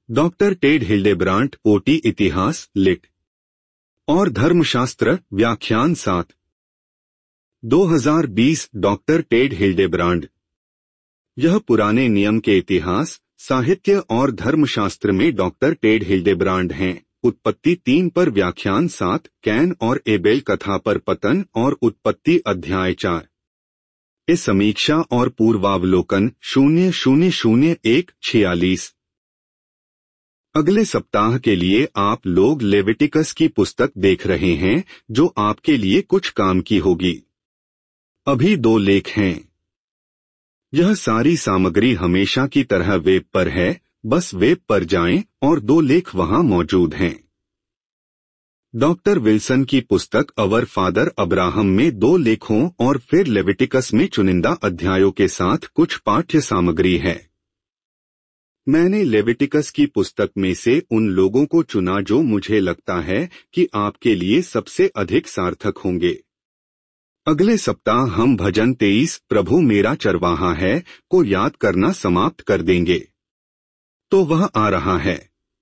Doctor Ted Hildebrandt OT इतिहास lit और धर्मशास्त्र व्याख्यान 7 2020 डॉक्टर टेड हिल्डेब्रांड। यह पुराने नियम के इतिहास, साहित्य और धर्मशास्त्र में डॉक्टर टेड हिल्डेब्रांड हैं। उत्पत्ति 3 पर व्याख्यान 7, कैन और एबेल कथा पर पतन और उत्पत्ति अध्याय 4। इस समीक्षा और पूर्वावलोकन 000146। अगले सप्ताह के लिए आप लोग लेविटिकस की पुस्तक देख रहे हैं, जो आपके लिए कुछ काम की होगी। अभी 2 लेख हैं। यह सारी सामग्री हमेशा की तरह वेब पर है, बस वेब पर जाएं और 2 लेख वहां मौजूद हैं। डॉक्टर विल्सन की पुस्तक अवर फादर अब्राहम में 2 लेखों और फिर लेविटिकस में चुनिंदा अध्यायों के साथ कुछ पाठ्य सामग्री है। मैंने लेविटिकस की पुस्तक में से उन लोगों को चुना जो मुझे लगता है कि आपके लिए सबसे अधिक सार्थक होंगे। अगले सप्ताह हम भजन 23 प्रभु मेरा चरवाहा है को याद करना समाप्त कर देंगे। तो वह आ रहा है।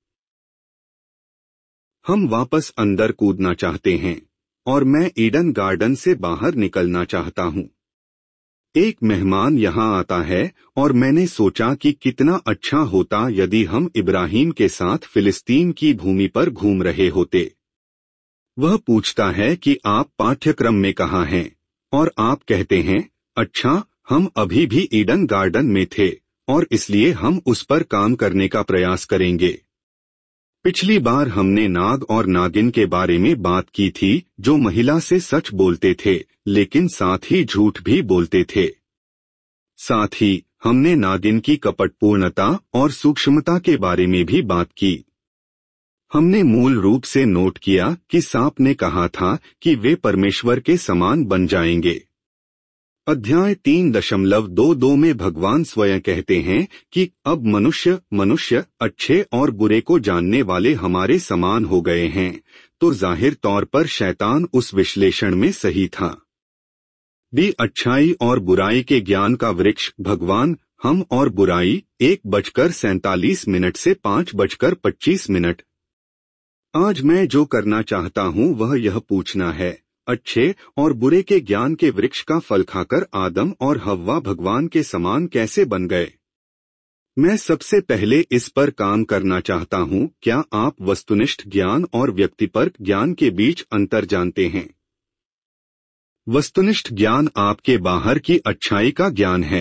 हम वापस अंदर कूदना चाहते हैं और मैं ईडन गार्डन से बाहर निकलना चाहता हूं। एक मेहमान यहाँ आता है और मैंने सोचा कि कितना अच्छा होता यदि हम इब्राहिम के साथ फिलिस्तीन की भूमि पर घूम रहे होते। वह पूछता है कि आप पाठ्यक्रम में कहाँ हैं, और आप कहते हैं, अच्छा, हम अभी भी ईडन गार्डन में थे और इसलिए हम उस पर काम करने का प्रयास करेंगे। पिछली बार हमने नाग और नागिन के बारे में बात की थी, जो महिला से सच बोलते थे लेकिन साथ ही झूठ भी बोलते थे। साथ ही हमने नागिन की कपटपूर्णता और सूक्ष्मता के बारे में भी बात की। हमने मूल रूप से नोट किया कि सांप ने कहा था कि वे परमेश्वर के समान बन जाएंगे। अध्याय 3.22 में भगवान स्वयं कहते हैं कि अब मनुष्य अच्छे और बुरे को जानने वाले हमारे समान हो गए हैं। तो जाहिर तौर पर शैतान उस विश्लेषण में सही था। अच्छाई और बुराई के ज्ञान का वृक्ष भगवान, हम और बुराई 1:47 से 5:25। आज मैं जो करना चाहता हूं वह यह पूछना है, अच्छे और बुरे के ज्ञान के वृक्ष का फल खाकर आदम और हव्वा भगवान के समान कैसे बन गए। मैं सबसे पहले इस पर काम करना चाहता हूं, क्या आप वस्तुनिष्ठ ज्ञान और व्यक्तिपरक ज्ञान के बीच अंतर जानते हैं? वस्तुनिष्ठ ज्ञान आपके बाहर की अच्छाई का ज्ञान है।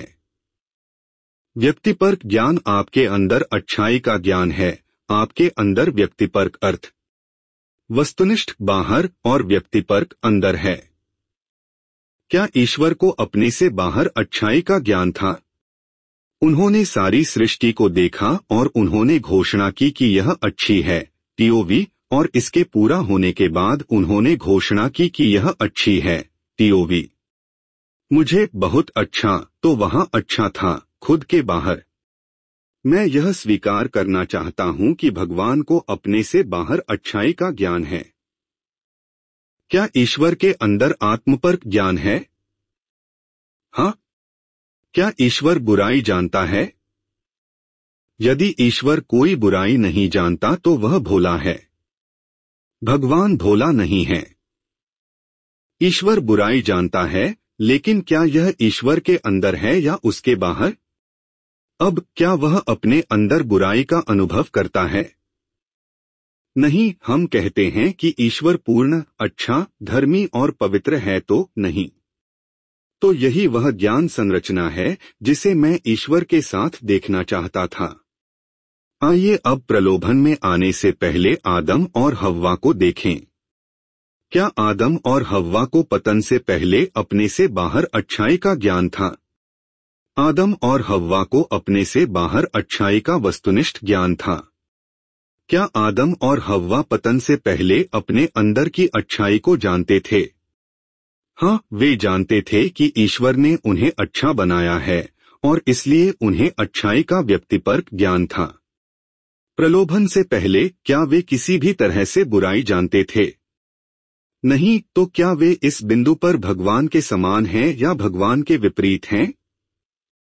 व्यक्तिपरक ज्ञान आपके अंदर अच्छाई का ज्ञान है, आपके अंदर व्यक्तिपरक अर्थ। वस्तुनिष्ठ बाहर और व्यक्तिपरक अंदर है। क्या ईश्वर को अपने से बाहर अच्छाई का ज्ञान था? उन्होंने सारी सृष्टि को देखा और उन्होंने घोषणा की कि यह अच्छी है, टीओवी, और इसके पूरा होने के बाद उन्होंने घोषणा की कि यह अच्छी है, टीओवी। मुझे बहुत अच्छा, तो वहां अच्छा था, खुद के बाहर। मैं यह स्वीकार करना चाहता हूं कि भगवान को अपने से बाहर अच्छाई का ज्ञान है। क्या ईश्वर के अंदर आत्मपरक ज्ञान है? हाँ। क्या ईश्वर बुराई जानता है? यदि ईश्वर कोई बुराई नहीं जानता तो वह भोला है। भगवान भोला नहीं है। ईश्वर बुराई जानता है, लेकिन क्या यह ईश्वर के अंदर है या उसके बाहर? अब क्या वह अपने अंदर बुराई का अनुभव करता है? नहीं, हम कहते हैं कि ईश्वर पूर्ण, अच्छा, धर्मी और पवित्र है, तो नहीं। तो यही वह ज्ञान संरचना है जिसे मैं ईश्वर के साथ देखना चाहता था। आइए अब प्रलोभन में आने से पहले आदम और हव्वा को देखें। क्या आदम और हव्वा को पतन से पहले अपने से बाहर अच्छाई का ज्ञान था? आदम और हव्वा को अपने से बाहर अच्छाई का वस्तुनिष्ठ ज्ञान था। क्या आदम और हव्वा पतन से पहले अपने अंदर की अच्छाई को जानते थे? हाँ, वे जानते थे कि ईश्वर ने उन्हें अच्छा बनाया है और इसलिए उन्हें अच्छाई का व्यक्तिपरक ज्ञान था। प्रलोभन से पहले क्या वे किसी भी तरह से बुराई जानते थे? नहीं, तो क्या वे इस बिंदु पर भगवान के समान हैं या भगवान के विपरीत हैं?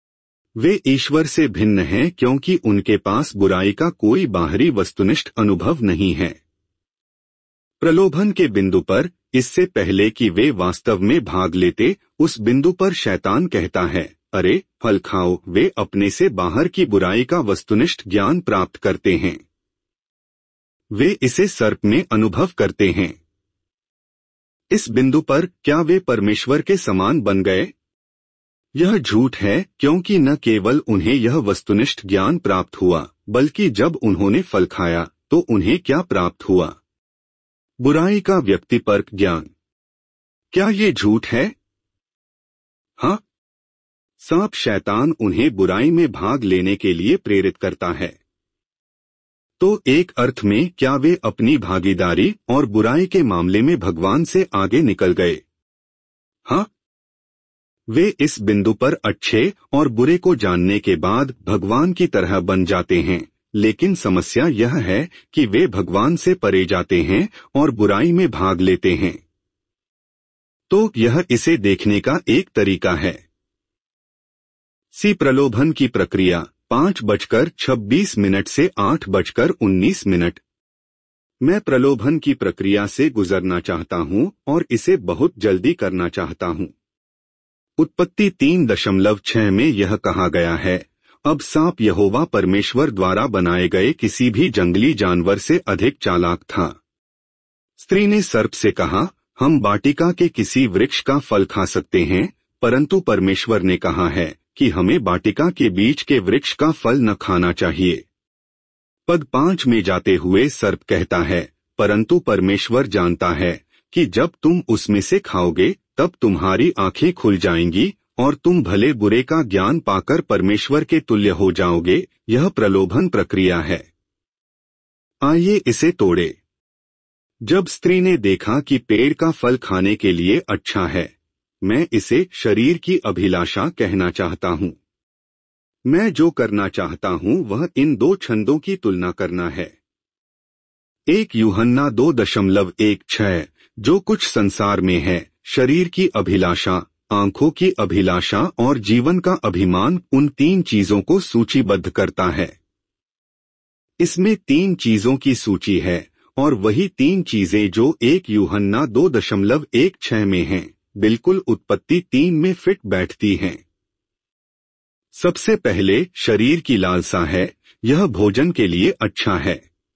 वे ईश्वर से भिन्न हैं क्योंकि उनके पास बुराई का कोई बाहरी वस्तुनिष्ठ अनुभव नहीं है। प्रलोभन के बिंदु पर, इससे पहले कि वे वास्तव में भाग लेते, उस बिंदु पर शैतान कहता है, अरे फल खाओ। वे अपने से बाहर की बुराई का वस्तुनिष्ठ ज्ञान प्राप्त करते हैं। वे इसे सर्प में अनुभव करते हैं। इस बिंदु पर क्या वे परमेश्वर के समान बन गए? यह झूठ है, क्योंकि न केवल उन्हें यह वस्तुनिष्ठ ज्ञान प्राप्त हुआ, बल्कि जब उन्होंने फल खाया तो उन्हें क्या प्राप्त हुआ? बुराई का व्यक्तिपरक ज्ञान। क्या ये झूठ है? हाँ। सांप शैतान उन्हें बुराई में भाग लेने के लिए प्रेरित करता है। तो एक अर्थ में क्या वे अपनी भागीदारी और बुराई के मामले में भगवान से आगे निकल गए? हाँ। वे इस बिंदु पर अच्छे और बुरे को जानने के बाद भगवान की तरह बन जाते हैं, लेकिन समस्या यह है कि वे भगवान से परे जाते हैं और बुराई में भाग लेते हैं। तो यह इसे देखने का एक तरीका है। प्रलोभन की प्रक्रिया 5:26 से 8:19। मैं प्रलोभन की प्रक्रिया से गुजरना चाहता हूं और इसे बहुत जल्दी करना चाहता हूं। उत्पत्ति 3:6 में यह कहा गया है, अब सांप यहोवा परमेश्वर द्वारा बनाए गए किसी भी जंगली जानवर से अधिक चालाक था। स्त्री ने सर्प से कहा, हम वाटिका के किसी वृक्ष का फल खा सकते हैं, परंतु परमेश्वर ने कहा है कि हमें वाटिका के बीच के वृक्ष का फल न खाना चाहिए। पद 5 में जाते हुए सर्प कहता है, परंतु परमेश्वर जानता है कि जब तुम उसमें से खाओगे तब तुम्हारी आंखें खुल जाएंगी और तुम भले बुरे का ज्ञान पाकर परमेश्वर के तुल्य हो जाओगे। यह प्रलोभन प्रक्रिया है। आइए इसे तोड़े। जब स्त्री ने देखा कि पेड़ का फल खाने के लिए अच्छा है, मैं इसे शरीर की अभिलाषा कहना चाहता हूँ। मैं जो करना चाहता हूँ वह इन दो छंदों की तुलना करना है। 1 यूहन्ना 2:16, जो कुछ संसार में है, शरीर की अभिलाषा, आंखों की अभिलाषा और जीवन का अभिमान, उन 3 चीजों को सूचीबद्ध करता है। इसमें 3 चीजों की सूची है और वही 3 चीजें जो 1 यूहन्ना 2:16 में हैं, बिल्कुल उत्पत्ति 3 में फिट बैठती हैं। सबसे पहले शरीर की लालसा है, यह भोजन के लिए अच्छा है।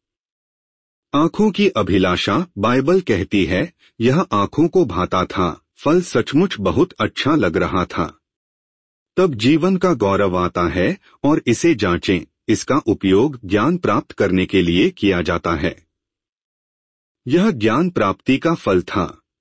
आंखों की अभिलाषा, बाइबल कहती है, यह आंखों को भाता था, फल सचमुच बहुत अच्छा लग रहा था। तब जीवन का गौरव आता है और इसे जांचें, इसका उपयोग ज्ञान प्राप्त करने के लिए किया जाता है। यह ज्ञान प्राप्ति का फल था।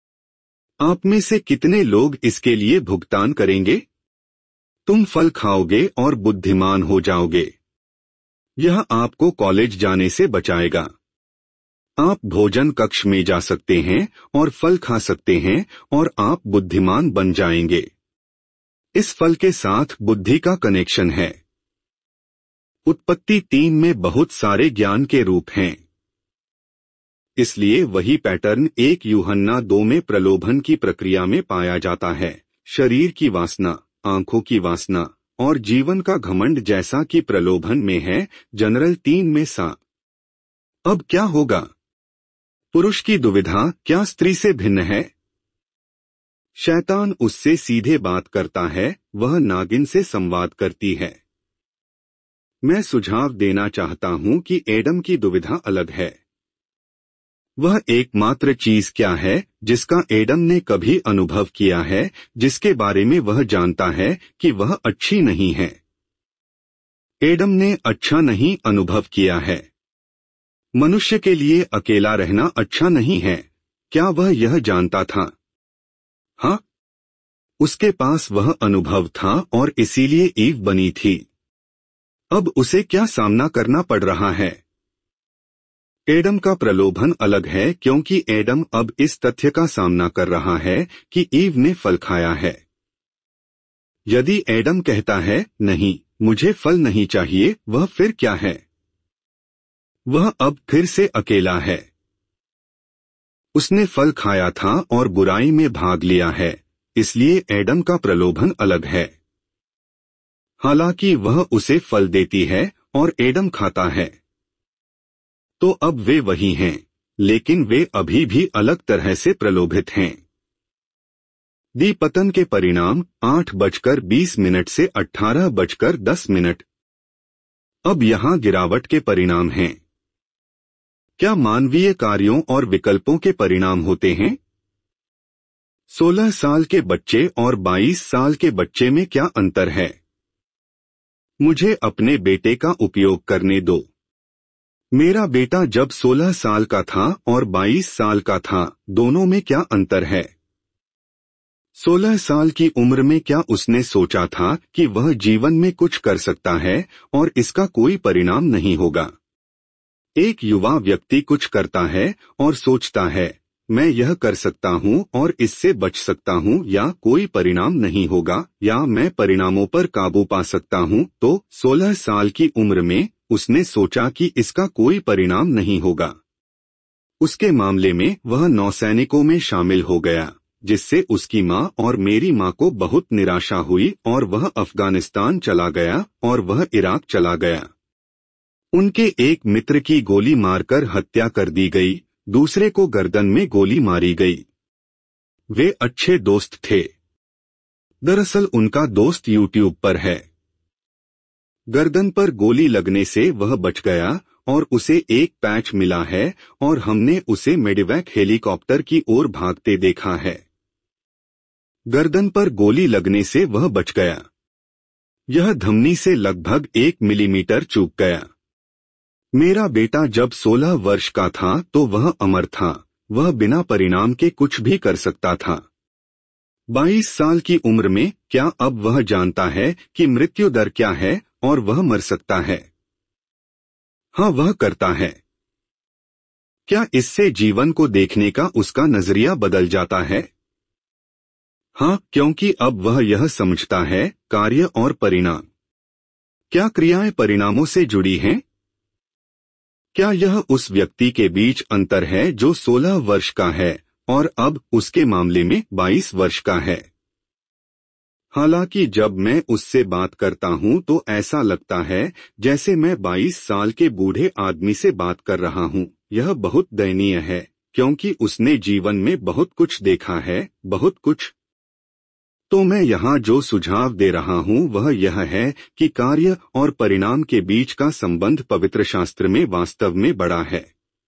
आप में से कितने लोग इसके लिए भुगतान करेंगे? तुम फल खाओगे और बुद्धिमान हो जाओगे। यह आपको कॉलेज जाने से बचाएगा। आप भोजन कक्ष में जा सकते हैं और फल खा सकते हैं और आप बुद्धिमान बन जाएंगे। इस फल के साथ बुद्धि का कनेक्शन है। उत्पत्ति 3 में बहुत सारे ज्ञान के रूप हैं। इसलिए वही पैटर्न 1 यूहन्ना 2 में प्रलोभन की प्रक्रिया में पाया जाता है। शरीर की वासना, आंखों की वासना और जीवन का घमंड जैसा कि प्रलोभन में है, जनरल 3 में सा। अब क्या होगा? पुरुष की दुविधा क्या स्त्री से भिन्न है? शैतान उससे सीधे बात करता है, वह नागिन से संवाद करती है। मैं सुझाव देना चाहता हूं कि एडम की दुविधा अलग है। वह एकमात्र चीज क्या है जिसका एडम ने कभी अनुभव किया है, जिसके बारे में वह जानता है कि वह अच्छी नहीं है? एडम ने अच्छा नहीं अनुभव किया है। मनुष्य के लिए अकेला रहना अच्छा नहीं है। क्या वह यह जानता था? हाँ, उसके पास वह अनुभव था और इसीलिए ईव बनी थी। अब उसे क्या सामना करना पड़ रहा है? एडम का प्रलोभन अलग है क्योंकि एडम अब इस तथ्य का सामना कर रहा है कि ईव ने फल खाया है। यदि एडम कहता है, नहीं, मुझे फल नहीं चाहिए, वह फिर क्या है? वह अब फिर से अकेला है। उसने फल खाया था और बुराई में भाग लिया है, इसलिए एडम का प्रलोभन अलग है। हालांकि वह उसे फल देती है और एडम खाता है। तो अब वे वही हैं, लेकिन वे अभी भी अलग तरह से प्रलोभित हैं। दी पतन के परिणाम 8:20 से 18:10। अब यहाँ गिरावट के परिणाम हैं। क्या मानवीय कार्यों और विकल्पों के परिणाम होते हैं? 16 साल के बच्चे और 22 साल के बच्चे में क्या अंतर है? मुझे अपने बेटे का उपयोग करने दो। मेरा बेटा जब 16 साल का था और 22 साल का था, दोनों में क्या अंतर है? 16 साल की उम्र में क्या उसने सोचा था कि वह जीवन में कुछ कर सकता है और इसका कोई परिणाम नहीं होगा? एक युवा व्यक्ति कुछ करता है और सोचता है, मैं यह कर सकता हूँ और इससे बच सकता हूँ या कोई परिणाम नहीं होगा या मैं परिणामों पर काबू पा सकता हूँ। तो 16 साल की उम्र में उसने सोचा कि इसका कोई परिणाम नहीं होगा। उसके मामले में वह नौसैनिकों में शामिल हो गया, जिससे उसकी माँ और मेरी माँ को बहुत निराशा हुई और वह अफगानिस्तान चला गया और वह इराक चला गया। उनके एक मित्र की गोली मारकर हत्या कर दी गई, दूसरे को गर्दन में गोली मारी गई। वे अच्छे दोस्त थे। दरअसल उनका दोस्त यूट्यूब पर है। गर्दन पर गोली लगने से वह बच गया और उसे एक पैच मिला है और हमने उसे मेडिवैक हेलीकॉप्टर की ओर भागते देखा है। गर्दन पर गोली लगने से वह बच गया। यह धमनी से लगभग 1 मिलीमीटर चूक गया। मेरा बेटा जब 16 वर्ष का था तो वह अमर था, वह बिना परिणाम के कुछ भी कर सकता था। 22 साल की उम्र में क्या अब वह जानता है कि मृत्यु दर क्या है और वह मर सकता है? हाँ, वह करता है। क्या इससे जीवन को देखने का उसका नजरिया बदल जाता है? हाँ, क्योंकि अब वह यह समझता है, कार्य और परिणाम। क्या क्रियाएं परिणामों से जुड़ी हैं? क्या यह उस व्यक्ति के बीच अंतर है जो 16 वर्ष का है और अब उसके मामले में 22 वर्ष का है? हालांकि जब मैं उससे बात करता हूं तो ऐसा लगता है जैसे मैं 22 साल के बूढ़े आदमी से बात कर रहा हूं। यह बहुत दयनीय है, क्योंकि उसने जीवन में बहुत कुछ देखा है, बहुत कुछ। तो मैं यहाँ जो सुझाव दे रहा हूँ वह यह है कि कार्य और परिणाम के बीच का संबंध पवित्र शास्त्र में वास्तव में बड़ा है।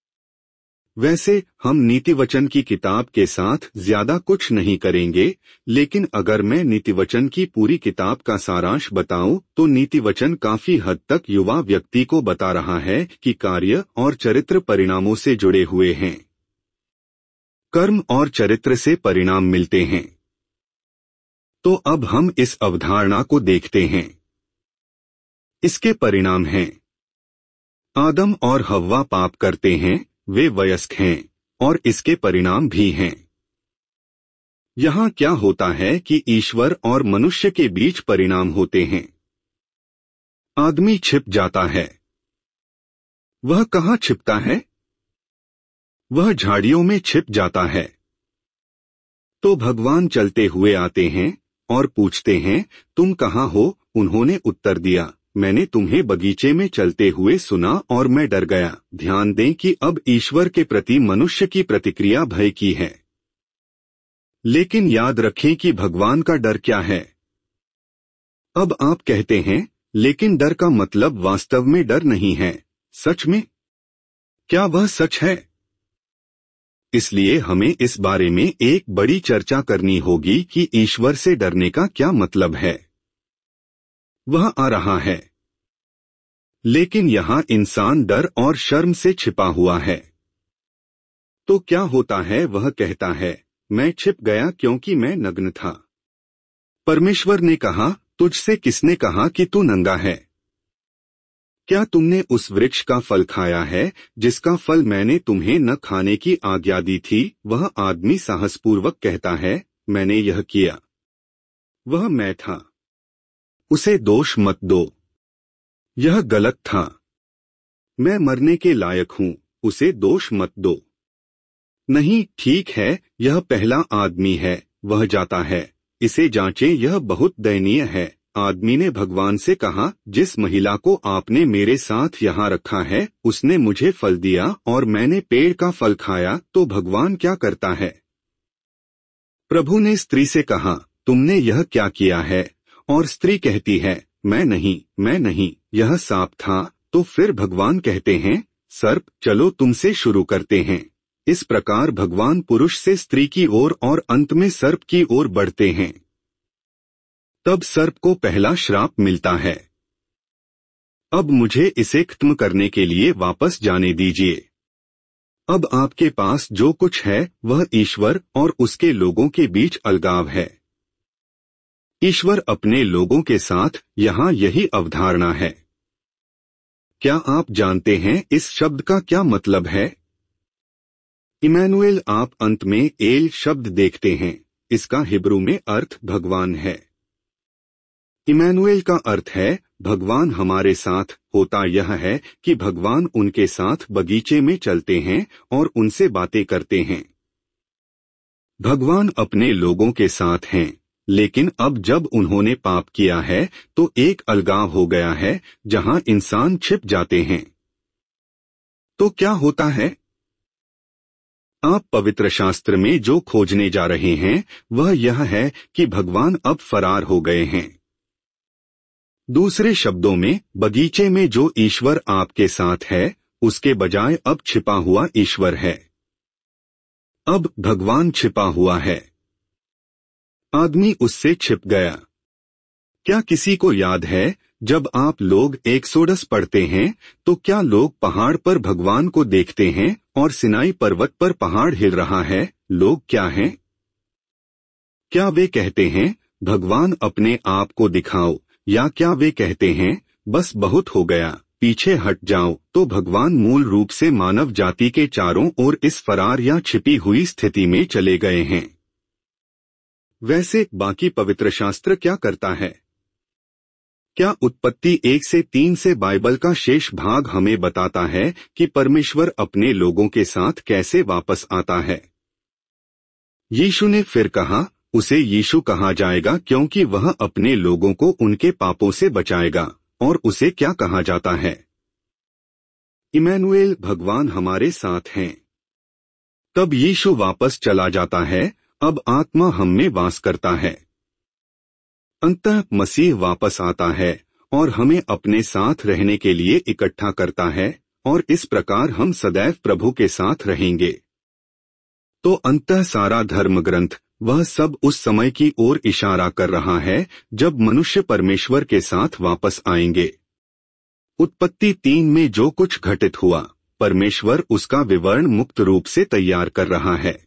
वैसे हम नीतिवचन की किताब के साथ ज्यादा कुछ नहीं करेंगे, लेकिन अगर मैं नीतिवचन की पूरी किताब का सारांश बताऊं तो नीतिवचन काफी हद तक युवा व्यक्ति को बता रहा है कि कार्य और चरित्र परिणामों से जुड़े हुए हैं। कर्म और चरित्र से परिणाम मिलते हैं। तो अब हम इस अवधारणा को देखते हैं। इसके परिणाम हैं, आदम और हव्वा पाप करते हैं, वे वयस्क हैं, और इसके परिणाम भी हैं। यहाँ क्या होता है कि ईश्वर और मनुष्य के बीच परिणाम होते हैं। आदमी छिप जाता है। वह कहाँ छिपता है? वह झाड़ियों में छिप जाता है। तो भगवान चलते हुए आते हैं और पूछते हैं, तुम कहाँ हो? उन्होंने उत्तर दिया, मैंने तुम्हें बगीचे में चलते हुए सुना और मैं डर गया। ध्यान दें कि अब ईश्वर के प्रति मनुष्य की प्रतिक्रिया भय की है। लेकिन याद रखें कि भगवान का डर क्या है। अब आप कहते हैं, लेकिन डर का मतलब वास्तव में डर नहीं है। सच में? क्या वह सच है? इसलिए हमें इस बारे में एक बड़ी चर्चा करनी होगी कि ईश्वर से डरने का क्या मतलब है। वह आ रहा है। लेकिन यहाँ इंसान डर और शर्म से छिपा हुआ है। तो क्या होता है? वह कहता है, मैं छिप गया क्योंकि मैं नग्न था। परमेश्वर ने कहा, तुझसे किसने कहा कि तू नंगा है? क्या तुमने उस वृक्ष का फल खाया है जिसका फल मैंने तुम्हें न खाने की आज्ञा दी थी? वह आदमी साहसपूर्वक कहता है, मैंने यह किया। वह मैं था। उसे दोष मत दो। यह गलत था। मैं मरने के लायक हूं, उसे दोष मत दो। नहीं, ठीक है, यह पहला आदमी है, वह जाता है। इसे जांचें, यह बहुत दयनीय है। आदमी ने भगवान से कहा, जिस महिला को आपने मेरे साथ यहाँ रखा है उसने मुझे फल दिया और मैंने पेड़ का फल खाया, तो भगवान क्या करता है? प्रभु ने स्त्री से कहा, तुमने यह क्या किया है? और स्त्री कहती है, मैं नहीं, यह सांप था। तो फिर भगवान कहते हैं, सर्प, चलो तुमसे शुरू करते हैं। इस प्रकार भगवान पुरुष से स्त्री की ओर और अंत में सर्प की ओर बढ़ते हैं। तब सर्प को पहला श्राप मिलता है। अब मुझे इसे खत्म करने के लिए वापस जाने दीजिए। अब आपके पास जो कुछ है वह ईश्वर और उसके लोगों के बीच अलगाव है। ईश्वर अपने लोगों के साथ, यहाँ यही अवधारणा है। क्या आप जानते हैं इस शब्द का क्या मतलब है? इमैनुएल, आप अंत में एल शब्द देखते हैं। इसका हिब्रू में अर्थ भगवान है। इमैनुएल का अर्थ है भगवान हमारे साथ। होता यह है कि भगवान उनके साथ बगीचे में चलते हैं और उनसे बातें करते हैं। भगवान अपने लोगों के साथ हैं, लेकिन अब जब उन्होंने पाप किया है तो एक अलगाव हो गया है जहां इंसान छिप जाते हैं। तो क्या होता है? आप पवित्र शास्त्र में जो खोजने जा रहे हैं वह यह है कि भगवान अब फरार हो गए हैं। दूसरे शब्दों में, बगीचे में जो ईश्वर आपके साथ है उसके बजाय अब छिपा हुआ ईश्वर है। अब भगवान छिपा हुआ है, आदमी उससे छिप गया। क्या किसी को याद है जब आप लोग एक्सोडस पढ़ते हैं तो क्या लोग पहाड़ पर भगवान को देखते हैं और सिनाई पर्वत पर पहाड़ हिल रहा है? लोग क्या हैं? क्या वे कहते हैं, भगवान अपने आप को दिखाओ, या क्या वे कहते हैं, बस बहुत हो गया, पीछे हट जाओ? तो भगवान मूल रूप से मानव जाति के चारों ओर इस फरार या छिपी हुई स्थिति में चले गए हैं। वैसे बाकी पवित्र शास्त्र क्या करता है? क्या उत्पत्ति 1 से 3 से बाइबल का शेष भाग हमें बताता है कि परमेश्वर अपने लोगों के साथ कैसे वापस आता है? यीशु ने फिर कहा, उसे यीशु कहा जाएगा क्योंकि वह अपने लोगों को उनके पापों से बचाएगा। और उसे क्या कहा जाता है? इमैनुएल, भगवान हमारे साथ हैं। तब यीशु वापस चला जाता है। अब आत्मा हम में वास करता है। अंततः मसीह वापस आता है और हमें अपने साथ रहने के लिए इकट्ठा करता है, और इस प्रकार हम सदैव प्रभु के साथ रहेंगे। तो अंततः सारा धर्म ग्रंथ, वह सब उस समय की ओर इशारा कर रहा है जब मनुष्य परमेश्वर के साथ वापस आएंगे। उत्पत्ति 3 में जो कुछ घटित हुआ, परमेश्वर उसका विवरण मुक्त रूप से तैयार कर रहा है।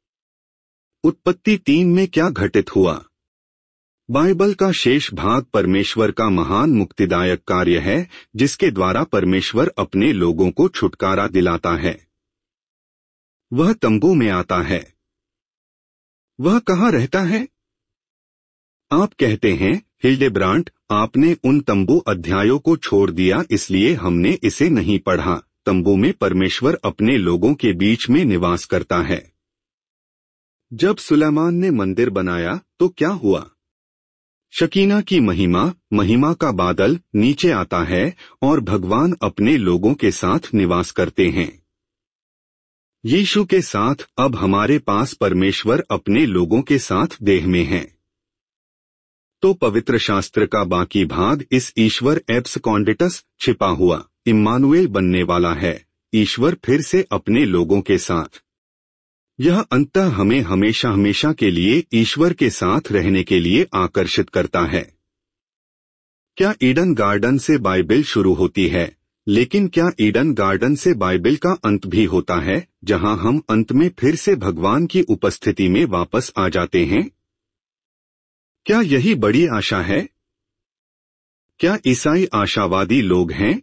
उत्पत्ति 3 में क्या घटित हुआ? बाइबल का शेष भाग परमेश्वर का महान मुक्तिदायक कार्य है जिसके द्वारा परमेश्वर अपने लोगों को छुटकारा दिलाता है। वह तंबू में आता है। वह कहाँ रहता है? आप कहते हैं, हिल्डेब्रांट, आपने उन तंबू अध्यायों को छोड़ दिया इसलिए हमने इसे नहीं पढ़ा। तंबू में परमेश्वर अपने लोगों के बीच में निवास करता है। जब सुलेमान ने मंदिर बनाया तो क्या हुआ? शकीना की महिमा का बादल नीचे आता है और भगवान अपने लोगों के साथ निवास करते हैं। यीशु के साथ अब हमारे पास परमेश्वर अपने लोगों के साथ देह में है। तो पवित्र शास्त्र का बाकी भाग इस ईश्वर एब्सकॉन्डिटस, छिपा हुआ इम्मानुएल बनने वाला है, ईश्वर फिर से अपने लोगों के साथ। यह अंततः हमें हमेशा हमेशा के लिए ईश्वर के साथ रहने के लिए आकर्षित करता है। क्या ईडन गार्डन से बाइबल शुरू होती है, लेकिन क्या ईडन गार्डन से बाइबल का अंत भी होता है जहां हम अंत में फिर से भगवान की उपस्थिति में वापस आ जाते हैं? क्या यही बड़ी आशा है? क्या ईसाई आशावादी लोग हैं?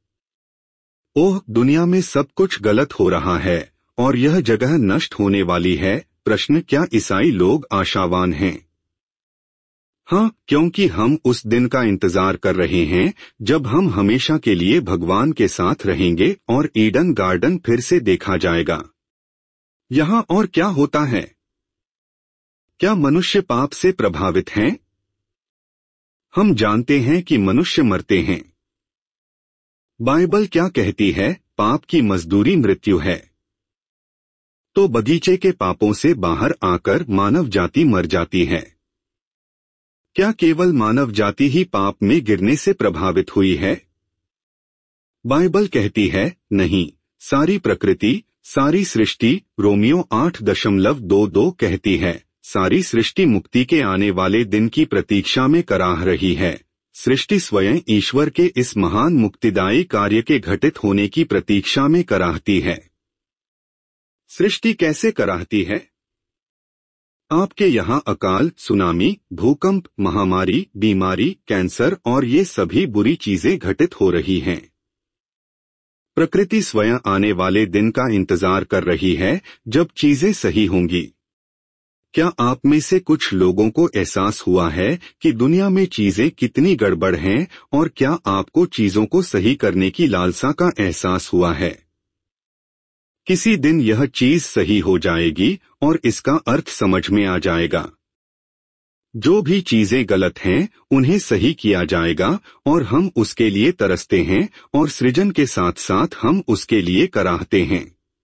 ओह, दुनिया में सब कुछ गलत हो रहा है और यह जगह नष्ट होने वाली है। प्रश्न, क्या ईसाई लोग आशावान हैं? हाँ, क्योंकि हम उस दिन का इंतजार कर रहे हैं जब हम हमेशा के लिए भगवान के साथ रहेंगे और ईडन गार्डन फिर से देखा जाएगा। यहाँ और क्या होता है? क्या मनुष्य पाप से प्रभावित हैं? हम जानते हैं कि मनुष्य मरते हैं। बाइबल क्या कहती है? पाप की मजदूरी मृत्यु है। तो बगीचे के पापों से बाहर आकर मानव जाति मर जाती है। क्या केवल मानव जाति ही पाप में गिरने से प्रभावित हुई है? बाइबल कहती है नहीं, सारी प्रकृति, सारी सृष्टि। रोमियो 8:22 कहती है, सारी सृष्टि मुक्ति के आने वाले दिन की प्रतीक्षा में कराह रही है। सृष्टि स्वयं ईश्वर के इस महान मुक्तिदायी कार्य के घटित होने की प्रतीक्षा में कराहती है। सृष्टि कैसे कराहती है? आपके यहाँ अकाल, सुनामी, भूकंप, महामारी, बीमारी, कैंसर और ये सभी बुरी चीजें घटित हो रही हैं। प्रकृति स्वयं आने वाले दिन का इंतजार कर रही है जब चीजें सही होंगी। क्या आप में से कुछ लोगों को एहसास हुआ है कि दुनिया में चीजें कितनी गड़बड़ हैं और क्या आपको चीजों को सही करने की लालसा का एहसास हुआ है? किसी दिन यह चीज सही हो जाएगी और इसका अर्थ समझ में आ जाएगा। जो भी चीजें गलत हैं उन्हें सही किया जाएगा और हम उसके लिए तरसते हैं और सृजन के साथ साथ हम उसके लिए कराहते हैं।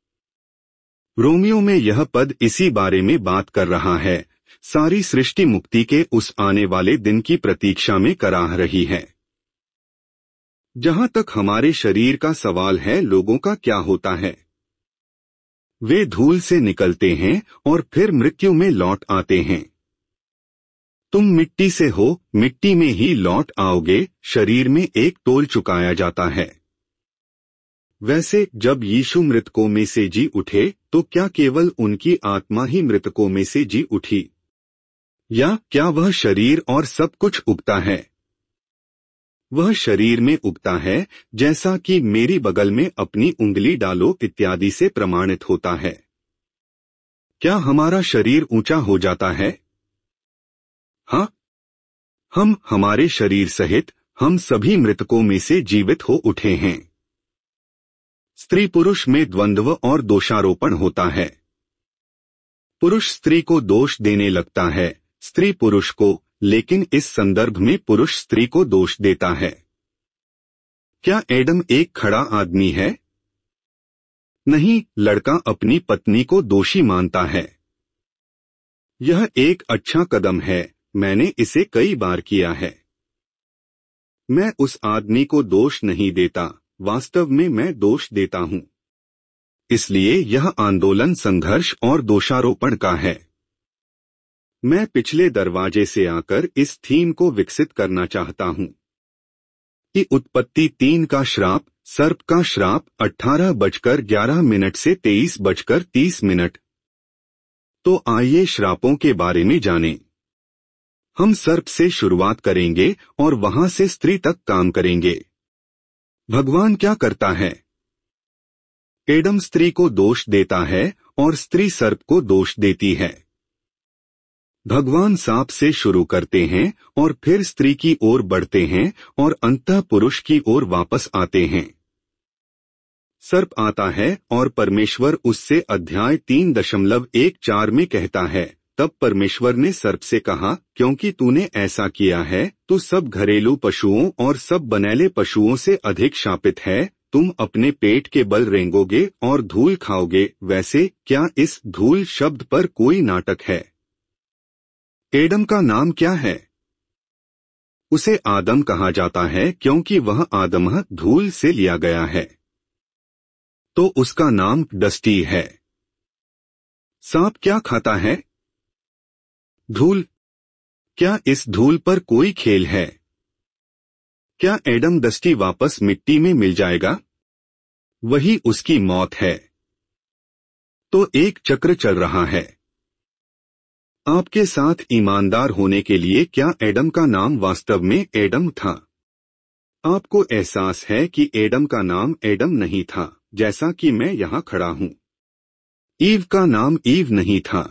रोमियो में यह पद इसी बारे में बात कर रहा है। सारी सृष्टि मुक्ति के उस आने वाले दिन की प्रतीक्षा में कराह रही है। जहां तक हमारे शरीर का सवाल है, लोगों का क्या होता है? वे धूल से निकलते हैं और फिर मृत्यु में लौट आते हैं। तुम मिट्टी से हो, मिट्टी में ही लौट आओगे। शरीर में एक तोल चुकाया जाता है। वैसे जब यीशु मृतकों में से जी उठे तो क्या केवल उनकी आत्मा ही मृतकों में से जी उठी, या क्या वह शरीर और सब कुछ उगता है? वह शरीर में उगता है, जैसा कि मेरी बगल में अपनी उंगली डालो इत्यादि से प्रमाणित होता है। क्या हमारा शरीर ऊंचा हो जाता है? हाँ, हम हमारे शरीर सहित हम सभी मृतकों में से जीवित हो उठे हैं। स्त्री पुरुष में द्वंद्व और दोषारोपण होता है। पुरुष स्त्री को दोष देने लगता है, स्त्री पुरुष को, लेकिन इस संदर्भ में पुरुष स्त्री को दोष देता है। क्या एडम एक खड़ा आदमी है? नहीं, लड़का अपनी पत्नी को दोषी मानता है। यह एक अच्छा कदम है, मैंने इसे कई बार किया है। मैं उस आदमी को दोष नहीं देता, वास्तव में मैं दोष देता हूं। इसलिए यह आंदोलन संघर्ष और दोषारोपण का है। मैं पिछले दरवाजे से आकर इस थीम को विकसित करना चाहता हूं कि उत्पत्ति 3 का श्राप, सर्प का श्राप 18:11 से 23:30। तो आइए श्रापों के बारे में जानें। हम सर्प से शुरुआत करेंगे और वहां से स्त्री तक काम करेंगे। भगवान क्या करता है? एडम स्त्री को दोष देता है और स्त्री सर्प को दोष देती है। भगवान सांप से शुरू करते हैं और फिर स्त्री की ओर बढ़ते हैं और अंततः पुरुष की ओर वापस आते हैं। सर्प आता है और परमेश्वर उससे अध्याय 3:14 में कहता है, तब परमेश्वर ने सर्प से कहा, क्योंकि तूने ऐसा किया है तो सब घरेलू पशुओं और सब बनैले पशुओं से अधिक शापित है। तुम अपने पेट के बल रेंगोगे और धूल खाओगे। वैसे क्या इस धूल शब्द पर कोई नाटक है? एडम का नाम क्या है? उसे आदम कहा जाता है क्योंकि वह आदम धूल से लिया गया है, तो उसका नाम डस्टी है। सांप क्या खाता है? धूल। क्या इस धूल पर कोई खेल है? क्या एडम डस्टी वापस मिट्टी में मिल जाएगा? वही उसकी मौत है। तो एक चक्र चल रहा है। आपके साथ ईमानदार होने के लिए क्या एडम का नाम वास्तव में एडम था? आपको एहसास है कि एडम का नाम एडम नहीं था, जैसा कि मैं यहां खड़ा हूं। ईव का नाम ईव नहीं था।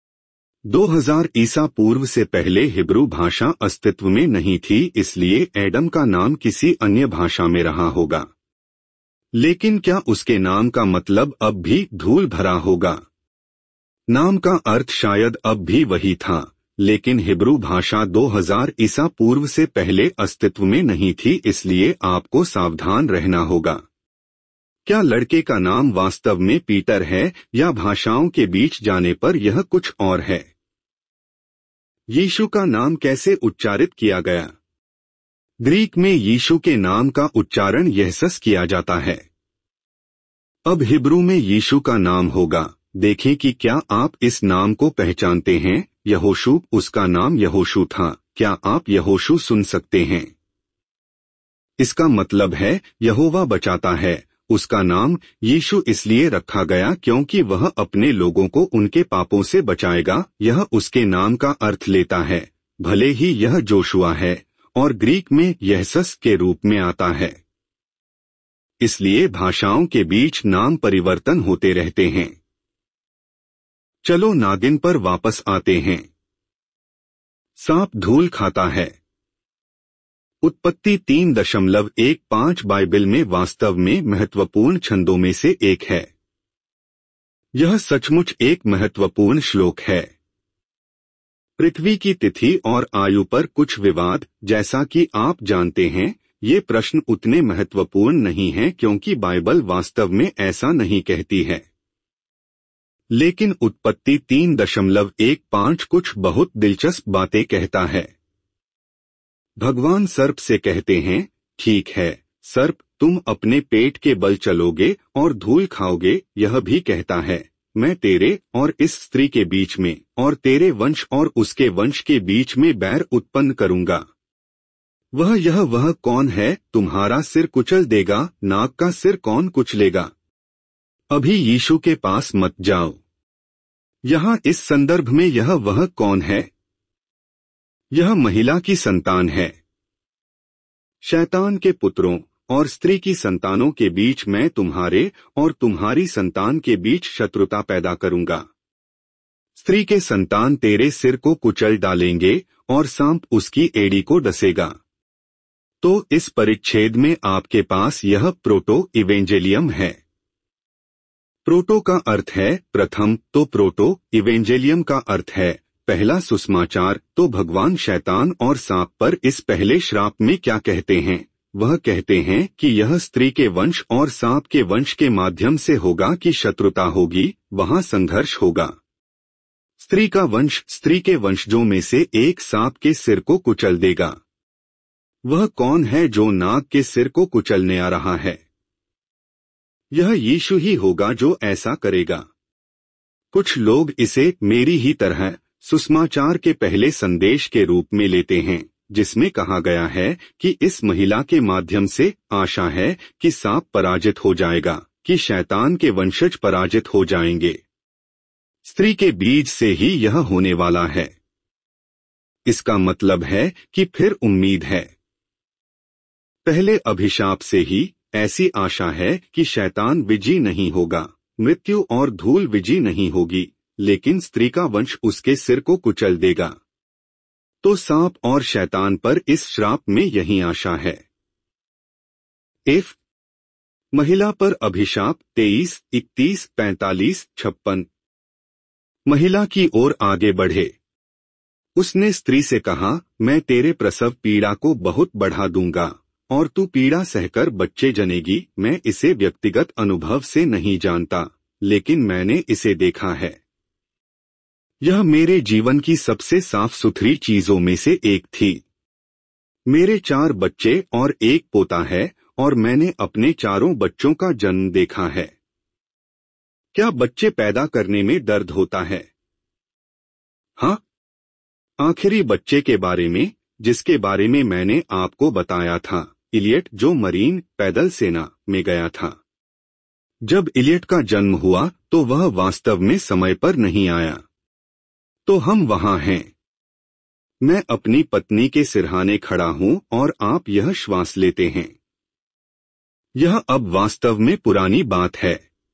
2000 ईसा पूर्व से पहले हिब्रू भाषा अस्तित्व में नहीं थी, इसलिए एडम का नाम किसी अन्य भाषा में रहा होगा। लेकिन क्या उसके नाम का मतलब अब भी धूल भरा होगा? नाम का अर्थ शायद अब भी वही था, लेकिन हिब्रू भाषा 2000 ईसा पूर्व से पहले अस्तित्व में नहीं थी, इसलिए आपको सावधान रहना होगा। क्या लड़के का नाम वास्तव में पीटर है या भाषाओं के बीच जाने पर यह कुछ और है? यीशु का नाम कैसे उच्चारित किया गया? ग्रीक में यीशु के नाम का उच्चारण यहसस किया जाता है। अब हिब्रू में यीशु का नाम होगा। देखें कि क्या आप इस नाम को पहचानते हैं। यहोशू, उसका नाम यहोशू था। क्या आप यहोशू सुन सकते हैं? इसका मतलब है यहोवा बचाता है। उसका नाम यीशु इसलिए रखा गया क्योंकि वह अपने लोगों को उनके पापों से बचाएगा। यह उसके नाम का अर्थ लेता है, भले ही यह जोशुआ है और ग्रीक में यहसस के रूप में आता है। इसलिए भाषाओं के बीच नाम परिवर्तन होते रहते हैं। चलो नागिन पर वापस आते हैं। सांप धूल खाता है। उत्पत्ति 3.15 बाइबल में वास्तव में महत्वपूर्ण छंदों में से एक है। यह सचमुच एक महत्वपूर्ण श्लोक है। पृथ्वी की तिथि और आयु पर कुछ विवाद, जैसा कि आप जानते हैं, ये प्रश्न उतने महत्वपूर्ण नहीं हैं क्योंकि बाइबल वास्तव में ऐसा नहीं कहती है। लेकिन उत्पत्ति 3.15 कुछ बहुत दिलचस्प बातें कहता है। भगवान सर्प से कहते हैं, ठीक है सर्प, तुम अपने पेट के बल चलोगे और धूल खाओगे। यह भी कहता है, मैं तेरे और इस स्त्री के बीच में और तेरे वंश और उसके वंश के बीच में बैर उत्पन्न करूंगा। वह कौन है? तुम्हारा सिर कुचल देगा। नाग का सिर कौन कुचलेगा? अभी यीशु के पास मत जाओ। यहाँ इस संदर्भ में वह कौन है? यह महिला की संतान है। शैतान के पुत्रों और स्त्री की संतानों के बीच मैं तुम्हारे और तुम्हारी संतान के बीच शत्रुता पैदा करूंगा। स्त्री के संतान तेरे सिर को कुचल डालेंगे और सांप उसकी एड़ी को डसेगा। तो इस परिच्छेद में आपके पास यह प्रोटो इवेंजेलियम है। प्रोटो का अर्थ है प्रथम, तो प्रोटो इवेंजेलियम का अर्थ है पहला सुसमाचार। तो भगवान शैतान और सांप पर इस पहले श्राप में क्या कहते हैं? वह कहते हैं कि यह स्त्री के वंश और सांप के वंश के माध्यम से होगा कि शत्रुता होगी, वहां संघर्ष होगा। स्त्री का वंश स्त्री के वंशजों में से एक सांप के सिर को कुचल देगा। वह कौन है जो नाग के सिर को कुचलने आ रहा है? यह यीशु ही होगा जो ऐसा करेगा। कुछ लोग इसे मेरी ही तरह सुसमाचार के पहले संदेश के रूप में लेते हैं, जिसमें कहा गया है कि इस महिला के माध्यम से आशा है कि सांप पराजित हो जाएगा, कि शैतान के वंशज पराजित हो जाएंगे। स्त्री के बीज से ही यह होने वाला है। इसका मतलब है कि फिर उम्मीद है। पहले अभिशाप से ही ऐसी आशा है कि शैतान विजयी नहीं होगा, मृत्यु और धूल विजयी नहीं होगी, लेकिन स्त्री का वंश उसके सिर को कुचल देगा। तो सांप और शैतान पर इस श्राप में यही आशा है। महिला पर अभिशाप 23, 31, 45, 56। महिला की ओर आगे बढ़े। उसने स्त्री से कहा, मैं तेरे प्रसव पीड़ा को बहुत बढ़ा दूंगा और तू पीड़ा सहकर बच्चे जनेगी। मैं इसे व्यक्तिगत अनुभव से नहीं जानता, लेकिन मैंने इसे देखा है। यह मेरे जीवन की सबसे साफ सुथरी चीजों में से एक थी। मेरे 4 बच्चे और एक पोता है और मैंने अपने चारों बच्चों का जन्म देखा है। क्या बच्चे पैदा करने में दर्द होता है? हाँ। आखिरी बच्चे के बारे में, जिसके बारे में मैंने आपको बताया था, इलियट, जो मरीन पैदल सेना में गया था। जब इलियट का जन्म हुआ तो वह वास्तव में समय पर नहीं आया। तो हम वहां हैं। मैं अपनी पत्नी के सिरहाने खड़ा हूं और आप यह श्वास लेते हैं। यह अब वास्तव में पुरानी बात है।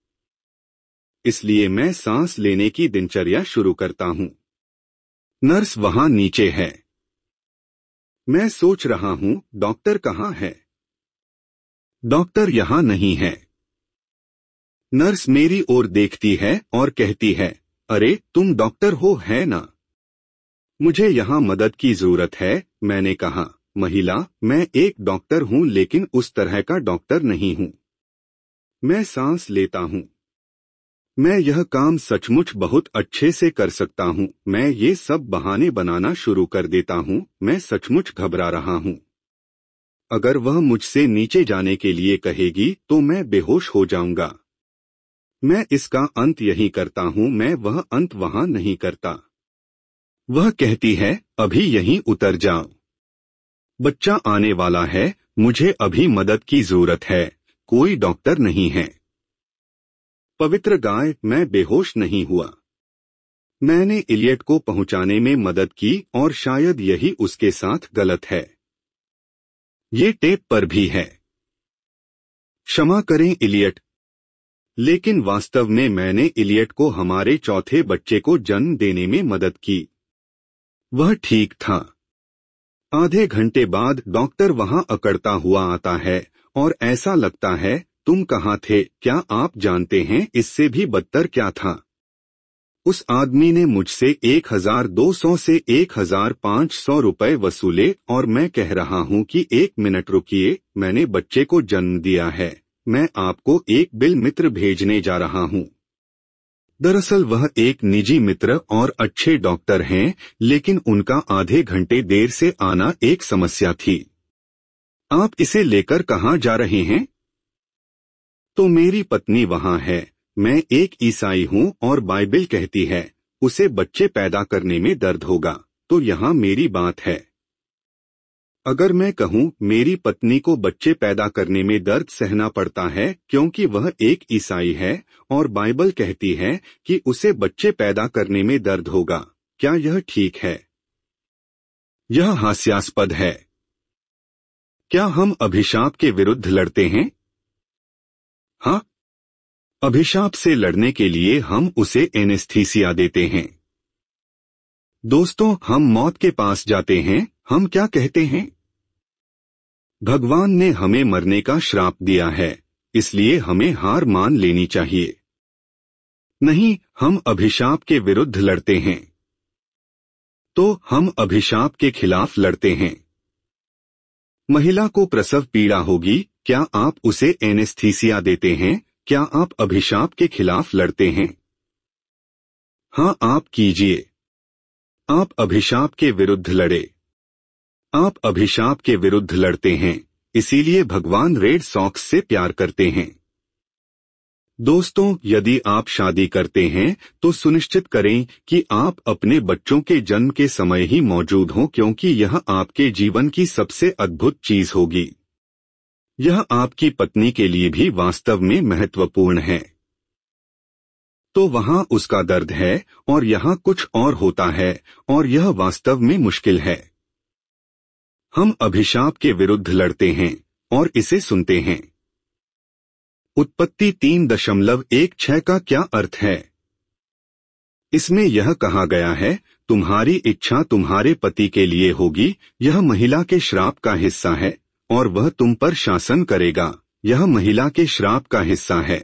इसलिए मैं सांस लेने की दिनचर्या शुरू करता हूं। नर्स वहां नीचे है। मैं सोच रहा हूं, डॉक्टर कहां है? डॉक्टर यहां नहीं है। नर्स मेरी ओर देखती है और कहती है, अरे तुम डॉक्टर हो, है ना? मुझे यहाँ मदद की जरूरत है, मैंने कहा। महिला, मैं एक डॉक्टर हूँ लेकिन उस तरह का डॉक्टर नहीं हूँ। मैं सांस लेता हूँ। मैं यह काम सचमुच बहुत अच्छे से कर सकता हूँ। मैं ये सब बहाने बनाना शुरू कर देता हूँ। मैं सचमुच घबरा रहा हूँ। अगर वह मुझसे नीचे जाने के लिए कहेगी तो मैं बेहोश हो जाऊंगा। मैं इसका अंत यही करता हूँ, मैं वह अंत वहां नहीं करता। वह कहती है, अभी यहीं उतर जाओ। बच्चा आने वाला है, मुझे अभी मदद की जरूरत है, कोई डॉक्टर नहीं है। पवित्र गाय, मैं बेहोश नहीं हुआ। मैंने इलियट को पहुंचाने में मदद की और शायद यही उसके साथ गलत है। ये टेप पर भी है। क्षमा करें इलियट, लेकिन वास्तव में मैंने इलियट को हमारे चौथे बच्चे को जन्म देने में मदद की। वह ठीक था। आधे घंटे बाद डॉक्टर वहां अकड़ता हुआ आता है और ऐसा लगता है, तुम कहाँ थे? क्या आप जानते हैं इससे भी बदतर क्या था? उस आदमी ने मुझसे 1200 से 1500 रुपए वसूले और मैं कह रहा हूं कि 1 मिनट रुकिए, मैंने बच्चे को जन्म दिया है। मैं आपको एक बिल मित्र भेजने जा रहा हूं। दरअसल वह एक निजी मित्र और अच्छे डॉक्टर हैं, लेकिन उनका आधे घंटे देर से आना एक समस्या थी। आप इसे लेकर कहाँ जा रहे हैं? तो मेरी पत्नी वहां है। मैं एक ईसाई हूँ और बाइबिल कहती है, उसे बच्चे पैदा करने में दर्द होगा। तो यहाँ मेरी बात है। अगर मैं कहूँ मेरी पत्नी को बच्चे पैदा करने में दर्द सहना पड़ता है क्योंकि वह एक ईसाई है और बाइबल कहती है कि उसे बच्चे पैदा करने में दर्द होगा, क्या यह ठीक है? यह हास्यास्पद है। क्या हम अभिशाप के विरुद्ध लड़ते हैं? हाँ, अभिशाप से लड़ने के लिए हम उसे एनेस्थीसिया देते हैं। दोस्तों, हम मौत के पास जाते हैं, हम क्या कहते हैं? भगवान ने हमें मरने का श्राप दिया है, इसलिए हमें हार मान लेनी चाहिए। नहीं, हम अभिशाप के विरुद्ध लड़ते हैं। तो हम अभिशाप के खिलाफ लड़ते हैं। महिला को प्रसव पीड़ा होगी, क्या आप उसे एनेस्थीसिया देते हैं? क्या आप अभिशाप के खिलाफ लड़ते हैं? हाँ, आप कीजिए। आप अभिशाप के विरुद्ध लड़े। आप अभिशाप के विरुद्ध लड़ते हैं, इसीलिए भगवान रेड सॉक्स से प्यार करते हैं। दोस्तों, यदि आप शादी करते हैं तो सुनिश्चित करें कि आप अपने बच्चों के जन्म के समय ही मौजूद हों, क्योंकि यह आपके जीवन की सबसे अद्भुत चीज होगी। यह आपकी पत्नी के लिए भी वास्तव में महत्वपूर्ण है। तो वहां उसका दर्द है और यहाँ कुछ और होता है और यह वास्तव में मुश्किल है। हम अभिशाप के विरुद्ध लड़ते हैं और इसे सुनते हैं। उत्पत्ति 3.16 का क्या अर्थ है? इसमें यह कहा गया है, तुम्हारी इच्छा तुम्हारे पति के लिए होगी। यह महिला के श्राप का हिस्सा है और वह तुम पर शासन करेगा। यह महिला के श्राप का हिस्सा है।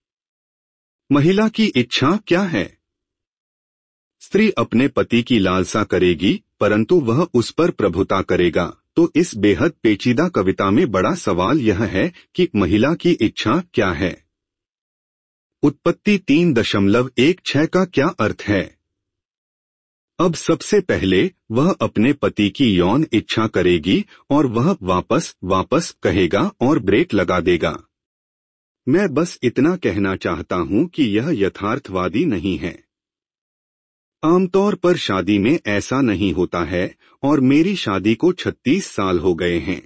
महिला की इच्छा क्या है? स्त्री अपने पति की लालसा करेगी, परंतु वह उस पर प्रभुता करेगा। तो इस बेहद पेचीदा कविता में बड़ा सवाल यह है कि महिला की इच्छा क्या है? उत्पत्ति 3.16 का क्या अर्थ है? अब सबसे पहले वह अपने पति की यौन इच्छा करेगी और वह वापस कहेगा और ब्रेक लगा देगा। मैं बस इतना कहना चाहता हूं कि यह यथार्थवादी नहीं है। आमतौर पर शादी में ऐसा नहीं होता है और मेरी शादी को 36 साल हो गए हैं।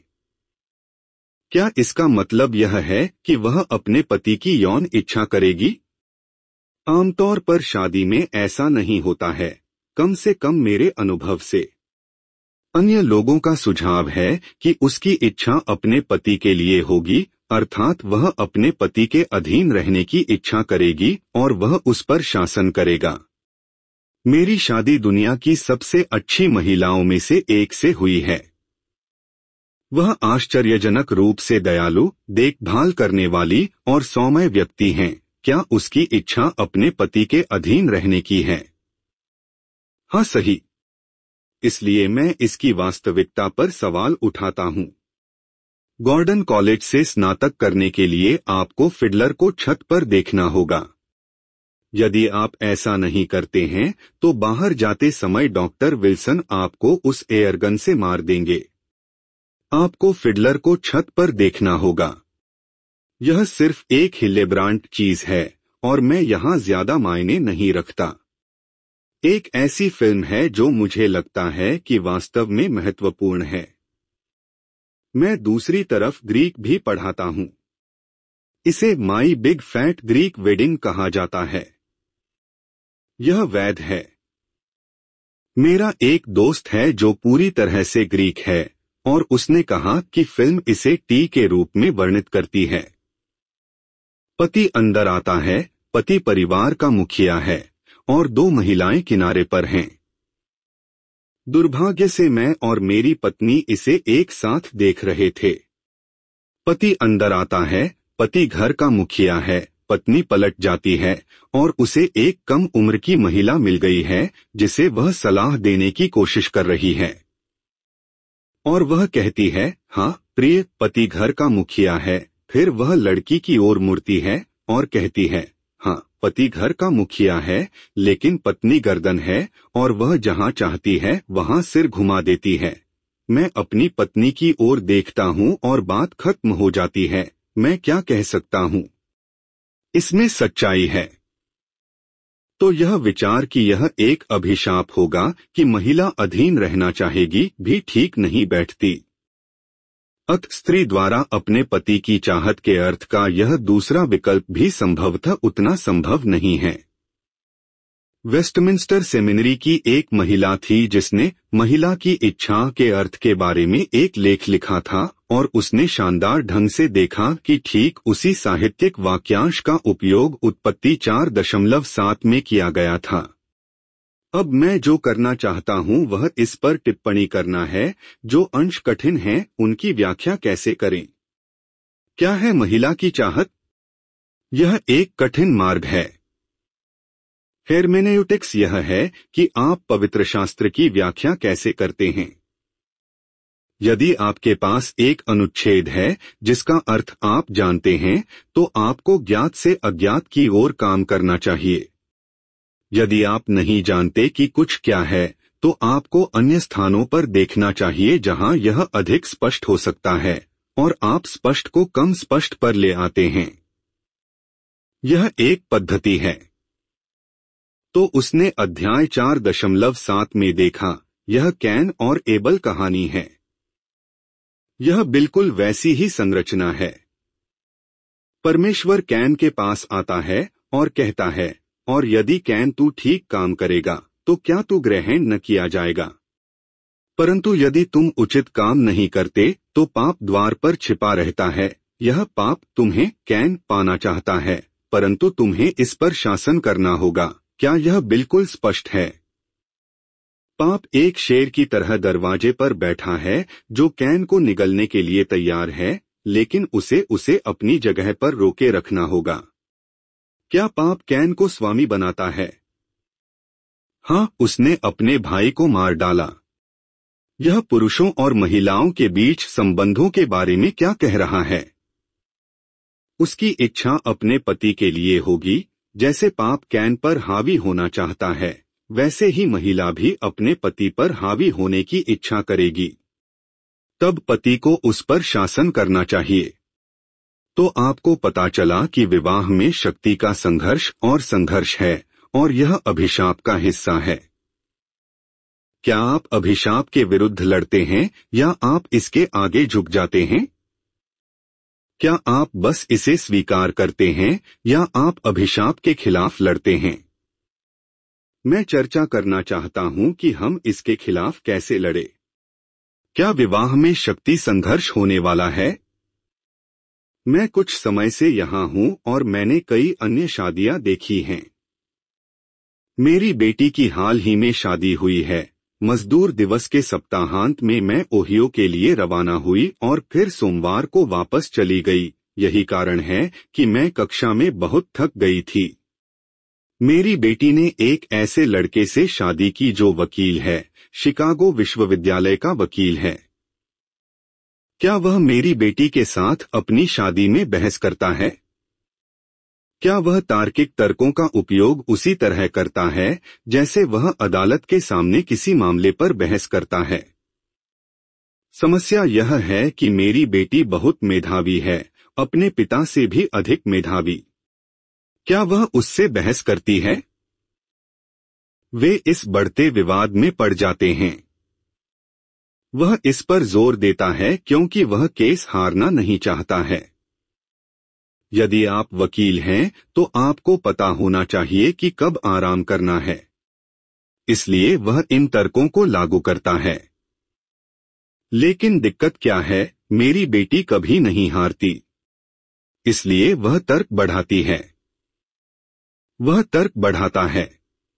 क्या इसका मतलब यह है कि वह अपने पति की यौन इच्छा करेगी? आमतौर पर शादी में ऐसा नहीं होता है, कम से कम मेरे अनुभव से। अन्य लोगों का सुझाव है कि उसकी इच्छा अपने पति के लिए होगी, अर्थात वह अपने पति के अधीन रहने की इच्छा करेगी और वह उस पर शासन करेगा। मेरी शादी दुनिया की सबसे अच्छी महिलाओं में से एक से हुई है। वह आश्चर्यजनक रूप से दयालु, देखभाल करने वाली और सौम्य व्यक्ति हैं। क्या उसकी इच्छा अपने पति के अधीन रहने की है? हाँ, सही। इसलिए मैं इसकी वास्तविकता पर सवाल उठाता हूँ। गॉर्डन कॉलेज से स्नातक करने के लिए आपको फिडलर को छत पर देखना होगा। यदि आप ऐसा नहीं करते हैं तो बाहर जाते समय डॉक्टर विल्सन आपको उस एयरगन से मार देंगे। आपको फिडलर को छत पर देखना होगा। यह सिर्फ एक हिल्लेब्रांट चीज है और मैं यहाँ ज्यादा मायने नहीं रखता। एक ऐसी फिल्म है जो मुझे लगता है कि वास्तव में महत्वपूर्ण है। मैं दूसरी तरफ ग्रीक भी पढ़ाता हूँ। इसे my big fat Greek wedding कहा जाता है। यह वैध है। मेरा एक दोस्त है जो पूरी तरह से ग्रीक है और उसने कहा कि फिल्म इसे टी के रूप में वर्णित करती है। पति अंदर आता है, पति परिवार का मुखिया है और दो महिलाएं किनारे पर हैं। दुर्भाग्य से मैं और मेरी पत्नी इसे एक साथ देख रहे थे। पति अंदर आता है, पति घर का मुखिया है, पत्नी पलट जाती है और उसे एक कम उम्र की महिला मिल गई है जिसे वह सलाह देने की कोशिश कर रही है। और वह कहती है, हाँ प्रिय, पति घर का मुखिया है। फिर वह लड़की की ओर मुड़ती है और कहती है, हाँ पति घर का मुखिया है, लेकिन पत्नी गर्दन है और वह जहाँ चाहती है वहाँ सिर घुमा देती है। मैं अपनी पत्नी की ओर देखता हूँ और बात खत्म हो जाती है। मैं क्या कह सकता हूँ? इसमें सच्चाई है। तो यह विचार कि यह एक अभिशाप होगा कि महिला अधीन रहना चाहेगी भी ठीक नहीं बैठती। अतः स्त्री द्वारा अपने पति की चाहत के अर्थ का यह दूसरा विकल्प भी संभवतः उतना संभव नहीं है। वेस्टमिंस्टर सेमिनरी की एक महिला थी जिसने महिला की इच्छा के अर्थ के बारे में एक लेख लिखा था और उसने शानदार ढंग से देखा कि ठीक उसी साहित्यिक वाक्यांश का उपयोग उत्पत्ति 4.7 में किया गया था। अब मैं जो करना चाहता हूं वह इस पर टिप्पणी करना है। जो अंश कठिन हैं उनकी व्याख्या कैसे करें? क्या है महिला की चाहत? यह एक कठिन मार्ग है। हेरमेनेउटिक्स यह है कि आप पवित्र शास्त्र की व्याख्या कैसे करते हैं। यदि आपके पास एक अनुच्छेद है जिसका अर्थ आप जानते हैं तो आपको ज्ञात से अज्ञात की ओर काम करना चाहिए। यदि आप नहीं जानते कि कुछ क्या है तो आपको अन्य स्थानों पर देखना चाहिए जहां यह अधिक स्पष्ट हो सकता है और आप स्पष्ट को कम स्पष्ट पर ले आते हैं। यह एक पद्धति है। तो उसने अध्याय 4.7 में देखा, यह कैन और एबल कहानी है। यह बिल्कुल वैसी ही संरचना है। परमेश्वर कैन के पास आता है और कहता है, और यदि कैन तू ठीक काम करेगा तो क्या तू ग्रहण न किया जाएगा? परंतु यदि तुम उचित काम नहीं करते तो पाप द्वार पर छिपा रहता है। यह पाप तुम्हें कैन पाना चाहता है, परंतु तुम्हें इस पर शासन करना होगा। क्या यह बिल्कुल स्पष्ट है? पाप एक शेर की तरह दरवाजे पर बैठा है जो कैन को निगलने के लिए तैयार है, लेकिन उसे अपनी जगह पर रोके रखना होगा। क्या पाप कैन को स्वामी बनाता है? हाँ, उसने अपने भाई को मार डाला। यह पुरुषों और महिलाओं के बीच संबंधों के बारे में क्या कह रहा है? उसकी इच्छा अपने पति के लिए होगी। जैसे पाप कैन पर हावी होना चाहता है, वैसे ही महिला भी अपने पति पर हावी होने की इच्छा करेगी। तब पति को उस पर शासन करना चाहिए। तो आपको पता चला कि विवाह में शक्ति का संघर्ष है और यह अभिशाप का हिस्सा है। क्या आप अभिशाप के विरुद्ध लड़ते हैं या आप इसके आगे झुक जाते हैं? क्या आप बस इसे स्वीकार करते हैं या आप अभिशाप के खिलाफ लड़ते हैं? मैं चर्चा करना चाहता हूं कि हम इसके खिलाफ कैसे लड़े। क्या विवाह में शक्ति संघर्ष होने वाला है? मैं कुछ समय से यहाँ हूँ और मैंने कई अन्य शादियां देखी हैं। मेरी बेटी की हाल ही में शादी हुई है। मजदूर दिवस के सप्ताहांत में मैं ओहियो के लिए रवाना हुई और फिर सोमवार को वापस चली गई। यही कारण है कि मैं कक्षा में बहुत थक गई थी। मेरी बेटी ने एक ऐसे लड़के से शादी की जो वकील है, शिकागो विश्वविद्यालय का वकील है। क्या वह मेरी बेटी के साथ अपनी शादी में बहस करता है? क्या वह तार्किक तर्कों का उपयोग उसी तरह करता है जैसे वह अदालत के सामने किसी मामले पर बहस करता है? समस्या यह है कि मेरी बेटी बहुत मेधावी है, अपने पिता से भी अधिक मेधावी। क्या वह उससे बहस करती है? वे इस बढ़ते विवाद में पड़ जाते हैं। वह इस पर जोर देता है क्योंकि वह केस हारना नहीं चाहता है। यदि आप वकील हैं तो आपको पता होना चाहिए कि कब आराम करना है। इसलिए वह इन तर्कों को लागू करता है। लेकिन दिक्कत क्या है, मेरी बेटी कभी नहीं हारती। इसलिए वह तर्क बढ़ाती है। वह तर्क बढ़ाता है।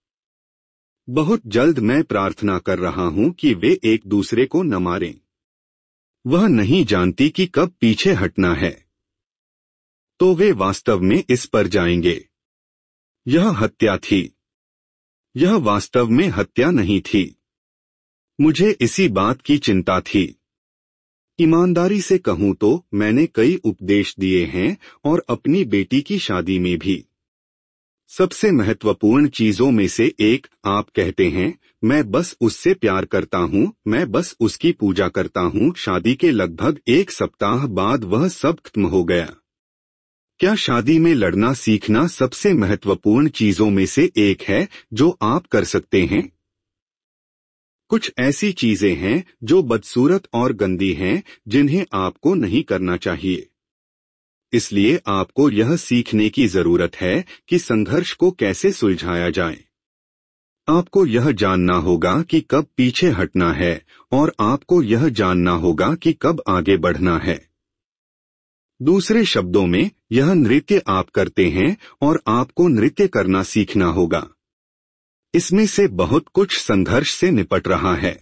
बहुत जल्द मैं प्रार्थना कर रहा हूं कि वे एक दूसरे को न मारें। वह नहीं जानती कि कब पीछे हटना है। तो वे वास्तव में इस पर जाएंगे। यह हत्या थी। यह वास्तव में हत्या नहीं थी। मुझे इसी बात की चिंता थी। ईमानदारी से कहूं तो मैंने कई उपदेश दिए हैं और अपनी बेटी की शादी में भी। सबसे महत्वपूर्ण चीजों में से एक, आप कहते हैं, मैं बस उससे प्यार करता हूं, मैं बस उसकी पूजा करता हूं। शादी के लगभग एक सप्ताह बाद वह सब खत्म हो गया। क्या शादी में लड़ना सीखना सबसे महत्वपूर्ण चीजों में से एक है जो आप कर सकते हैं? कुछ ऐसी चीजें हैं जो बदसूरत और गंदी हैं जिन्हें आपको नहीं करना चाहिए। इसलिए आपको यह सीखने की जरूरत है कि संघर्ष को कैसे सुलझाया जाए। आपको यह जानना होगा कि कब पीछे हटना है और आपको यह जानना होगा कि कब आगे बढ़ना है। दूसरे शब्दों में, यह नृत्य आप करते हैं और आपको नृत्य करना सीखना होगा। इसमें से बहुत कुछ संघर्ष से निपट रहा है।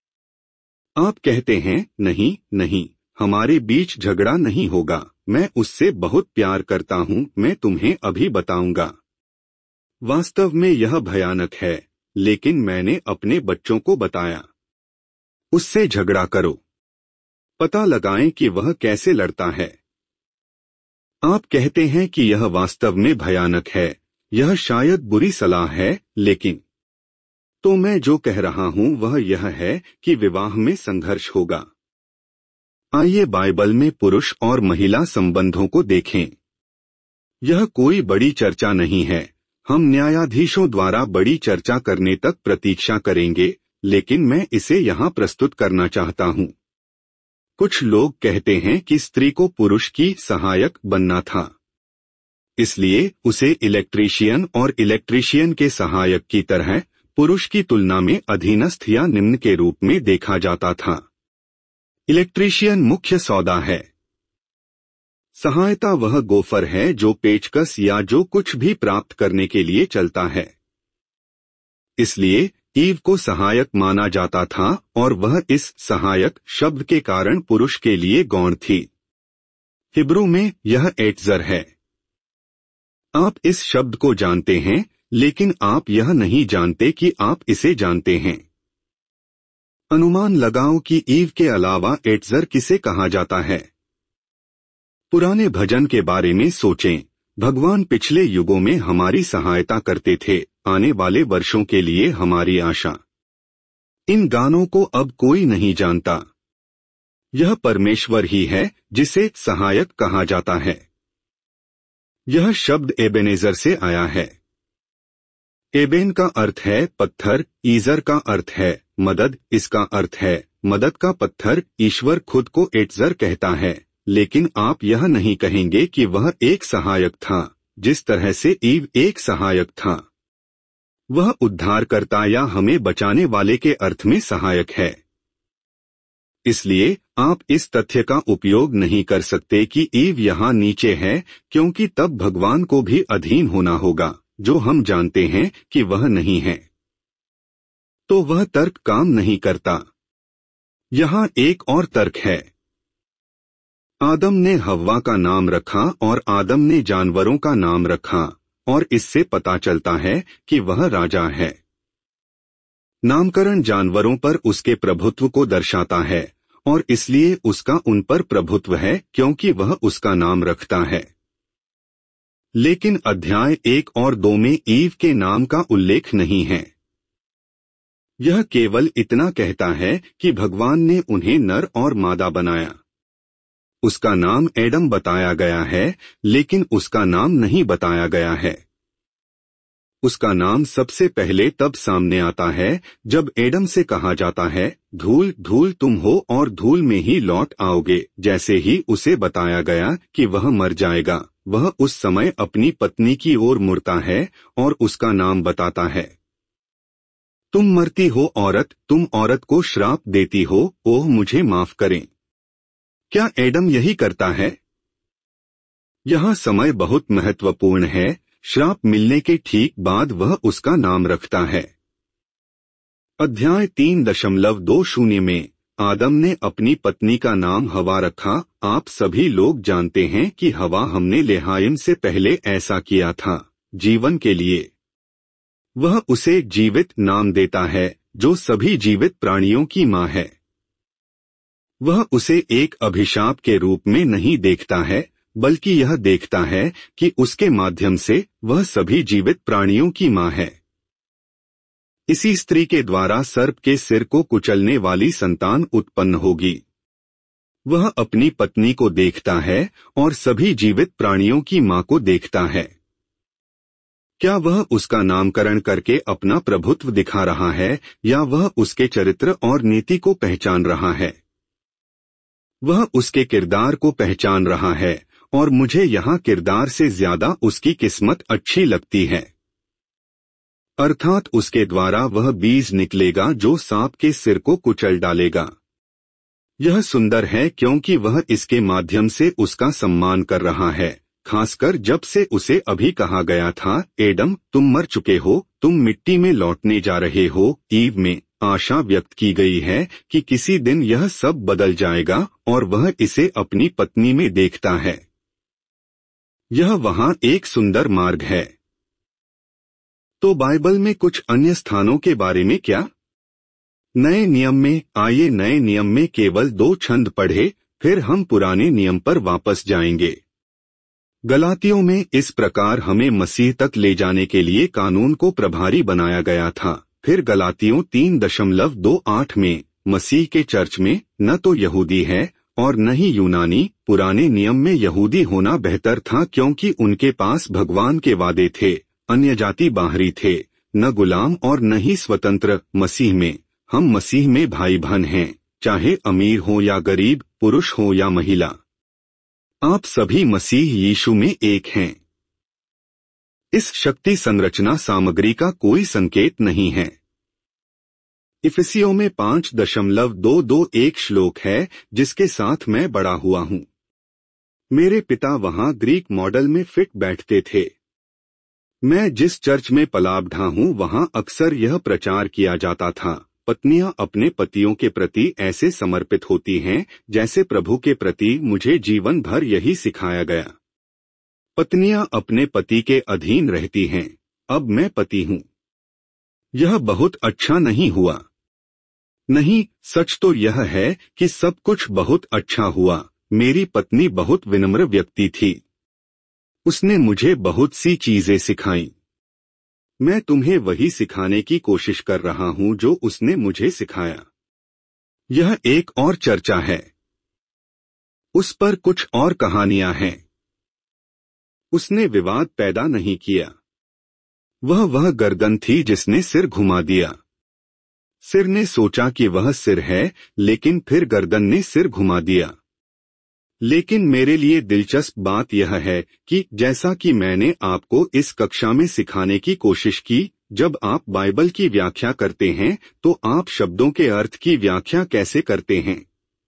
आप कहते हैं, नहीं नहीं, हमारे बीच झगड़ा नहीं होगा, मैं उससे बहुत प्यार करता हूं, मैं तुम्हें अभी बताऊंगा। वास्तव में यह भयानक है, लेकिन मैंने अपने बच्चों को बताया। उससे झगड़ा करो। पता लगाएं कि वह कैसे लड़ता है। आप कहते हैं कि यह वास्तव में भयानक है, यह शायद बुरी सलाह है, लेकिन तो मैं जो कह रहा हूं वह यह है कि विवाह में संघर्ष होगा। आइए बाइबल में पुरुष और महिला संबंधों को देखें। यह कोई बड़ी चर्चा नहीं है। हम न्यायाधीशों द्वारा बड़ी चर्चा करने तक प्रतीक्षा करेंगे, लेकिन मैं इसे यहाँ प्रस्तुत करना चाहता हूँ। कुछ लोग कहते हैं कि स्त्री को पुरुष की सहायक बनना था, इसलिए उसे इलेक्ट्रीशियन और इलेक्ट्रीशियन के सहायक की तरह पुरुष की तुलना में अधीनस्थ या निम्न के रूप में देखा जाता था। इलेक्ट्रीशियन मुख्य सौदा है। सहायता वह गोफर है जो पेचकस या जो कुछ भी प्राप्त करने के लिए चलता है। इसलिए ईव को सहायक माना जाता था और वह इस सहायक शब्द के कारण पुरुष के लिए गौण थी। हिब्रू में यह एट्जर है। आप इस शब्द को जानते हैं, लेकिन आप यह नहीं जानते कि आप इसे जानते हैं। अनुमान लगाओ कि ईव के अलावा एट्जर किसे कहा जाता है। पुराने भजन के बारे में सोचें। भगवान पिछले युगों में हमारी सहायता करते थे, आने वाले वर्षों के लिए हमारी आशा। इन गानों को अब कोई नहीं जानता। यह परमेश्वर ही है जिसे सहायक कहा जाता है। यह शब्द एबेनेजर से आया है। एबेन का अर्थ है पत्थर, ईजर का अर्थ है मदद, इसका अर्थ है मदद का पत्थर। ईश्वर खुद को एट्जर कहता है, लेकिन आप यह नहीं कहेंगे कि वह एक सहायक था, जिस तरह से ईव एक सहायक था। वह उद्धारकर्ता या हमें बचाने वाले के अर्थ में सहायक है। इसलिए आप इस तथ्य का उपयोग नहीं कर सकते कि ईव यहाँ नीचे है, क्योंकि तब भगवान को भी अधीन होना होगा, जो हम जानते हैं कि वह नहीं है। तो वह तर्क काम नहीं करता। यहाँ एक और तर्क है। आदम ने हव्वा का नाम रखा और आदम ने जानवरों का नाम रखा। और इससे पता चलता है कि वह राजा है। नामकरण जानवरों पर उसके प्रभुत्व को दर्शाता है और इसलिए उसका उन पर प्रभुत्व है क्योंकि वह उसका नाम रखता है। लेकिन अध्याय 1 और 2 में ईव के नाम का उल्लेख नहीं है। यह केवल इतना कहता है कि भगवान ने उन्हें नर और मादा बनाया। उसका नाम एडम बताया गया है, लेकिन उसका नाम नहीं बताया गया है। उसका नाम सबसे पहले तब सामने आता है जब एडम से कहा जाता है, धूल धूल तुम हो और धूल में ही लौट आओगे। जैसे ही उसे बताया गया कि वह मर जाएगा, वह उस समय अपनी पत्नी की ओर मुड़ता है और उसका नाम बताता है। तुम मरती हो औरत, तुम औरत को श्राप देती हो, ओह मुझे माफ करें। क्या एडम यही करता है? यहाँ समय बहुत महत्वपूर्ण है। श्राप मिलने के ठीक बाद वह उसका नाम रखता है। अध्याय 3.20 में आदम ने अपनी पत्नी का नाम हवा रखा। आप सभी लोग जानते हैं कि हवा हमने लेहाइम से पहले ऐसा किया था, जीवन के लिए। वह उसे जीवित नाम देता है, जो सभी जीवित प्राणियों की माँ है। वह उसे एक अभिशाप के रूप में नहीं देखता है, बल्कि यह देखता है कि उसके माध्यम से वह सभी जीवित प्राणियों की माँ है। इसी स्त्री के द्वारा सर्प के सिर को कुचलने वाली संतान उत्पन्न होगी। वह अपनी पत्नी को देखता है और सभी जीवित प्राणियों की माँ को देखता है। क्या वह उसका नामकरण करके अपना प्रभुत्व दिखा रहा है या वह उसके चरित्र और नीति को पहचान रहा है? वह उसके किरदार को पहचान रहा है और मुझे यहाँ किरदार से ज्यादा उसकी किस्मत अच्छी लगती है। अर्थात उसके द्वारा वह बीज निकलेगा जो सांप के सिर को कुचल डालेगा। यह सुंदर है क्योंकि वह इसके माध्यम से उसका सम्मान कर रहा है, खासकर जब से उसे अभी कहा गया था, एडम तुम मर चुके हो, तुम मिट्टी में लौटने जा रहे हो। ईव में आशा व्यक्त की गई है कि किसी दिन यह सब बदल जाएगा और वह इसे अपनी पत्नी में देखता है। यह वहाँ एक सुंदर मार्ग है। तो बाइबल में कुछ अन्य स्थानों के बारे में क्या? नए नियम में आइए नए नियम में केवल 2 छंद पढ़े, फिर हम पुराने नियम पर वापस जाएंगे। गलातियों में इस प्रकार हमें मसीह तक ले जाने के लिए कानून को प्रभारी बनाया गया था। फिर गलातियों 3.28 में मसीह के चर्च में न तो यहूदी है और न ही यूनानी। पुराने नियम में यहूदी होना बेहतर था क्योंकि उनके पास भगवान के वादे थे। अन्य जाति बाहरी थे, न गुलाम और न ही स्वतंत्र। मसीह में हम मसीह में भाई बहन हैं, चाहे अमीर हो या गरीब, पुरुष हो या महिला। आप सभी मसीह यीशु में एक हैं। इस शक्ति संरचना सामग्री का कोई संकेत नहीं है। इफिसियों में 5.22 एक श्लोक है जिसके साथ मैं बड़ा हुआ हूँ। मेरे पिता वहाँ ग्रीक मॉडल में फिट बैठते थे। मैं जिस चर्च में पला बढ़ा हूँ वहाँ अक्सर यह प्रचार किया जाता था, पत्नियां अपने पतियों के प्रति ऐसे समर्पित होती हैं जैसे प्रभु के प्रति। मुझे जीवन भर यही सिखाया गया। पत्नियां अपने पति के अधीन रहती हैं। अब मैं पति हूँ। यह बहुत अच्छा नहीं हुआ। नहीं, सच तो यह है कि सब कुछ बहुत अच्छा हुआ। मेरी पत्नी बहुत विनम्र व्यक्ति थी। उसने मुझे बहुत सी चीजें सिखाई। मैं तुम्हें वही सिखाने की कोशिश कर रहा हूं जो उसने मुझे सिखाया। यह एक और चर्चा है। उस पर कुछ और कहानियां हैं। उसने विवाद पैदा नहीं किया। वह गर्दन थी जिसने सिर घुमा दिया। सिर ने सोचा कि वह सिर है, लेकिन फिर गर्दन ने सिर घुमा दिया। लेकिन मेरे लिए दिलचस्प बात यह है कि जैसा कि मैंने आपको इस कक्षा में सिखाने की कोशिश की, जब आप बाइबल की व्याख्या करते हैं तो आप शब्दों के अर्थ की व्याख्या कैसे करते हैं?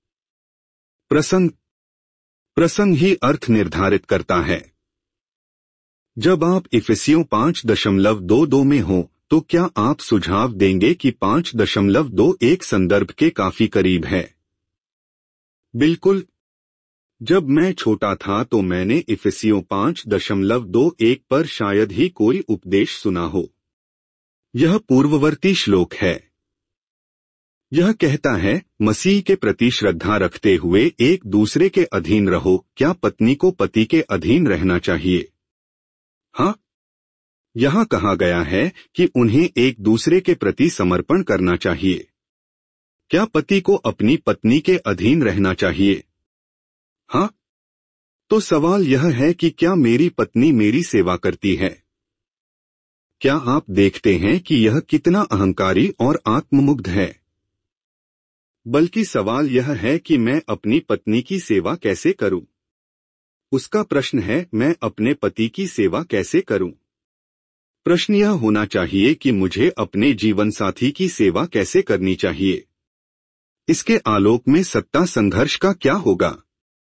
प्रसंग ही अर्थ निर्धारित करता है। जब आप इफिसियों 5.22 में हो तो क्या आप सुझाव देंगे कि 5.21 संदर्भ के काफी करीब है? बिल्कुल। जब मैं छोटा था तो मैंने इफिसियों 5.21 पर शायद ही कोई उपदेश सुना हो। यह पूर्ववर्ती श्लोक है। यह कहता है, मसीह के प्रति श्रद्धा रखते हुए एक दूसरे के अधीन रहो। क्या पत्नी को पति के अधीन रहना चाहिए? हाँ, यहाँ कहा गया है कि उन्हें एक दूसरे के प्रति समर्पण करना चाहिए। क्या पति को अपनी पत्नी के अधीन रहना चाहिए? हाँ। तो सवाल यह है कि क्या मेरी पत्नी मेरी सेवा करती है? क्या आप देखते हैं कि यह कितना अहंकारी और आत्ममुग्ध है? बल्कि सवाल यह है कि मैं अपनी पत्नी की सेवा कैसे करूं? उसका प्रश्न है, मैं अपने पति की सेवा कैसे करूं? प्रश्न यह होना चाहिए कि मुझे अपने जीवनसाथी की सेवा कैसे करनी चाहिए। इसके आलोक में सत्ता संघर्ष का क्या होगा?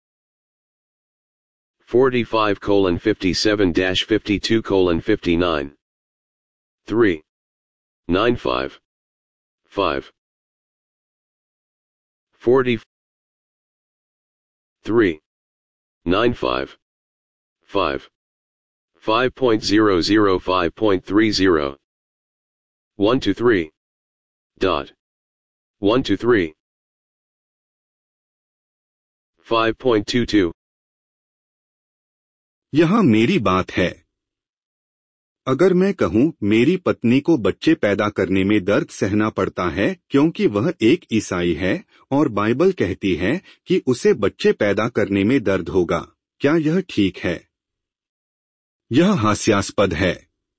45:57-52:59 3. 95. 5. 40. 3. 95. 5. 5.005.30 1 to 3. Dot. 1 to 3. 5.22 यहाँ मेरी बात है। अगर मैं कहूँ मेरी पत्नी को बच्चे पैदा करने में दर्द सहना पड़ता है क्योंकि वह एक ईसाई है और बाइबल कहती है कि उसे बच्चे पैदा करने में दर्द होगा, क्या यह ठीक है? यह हास्यास्पद है।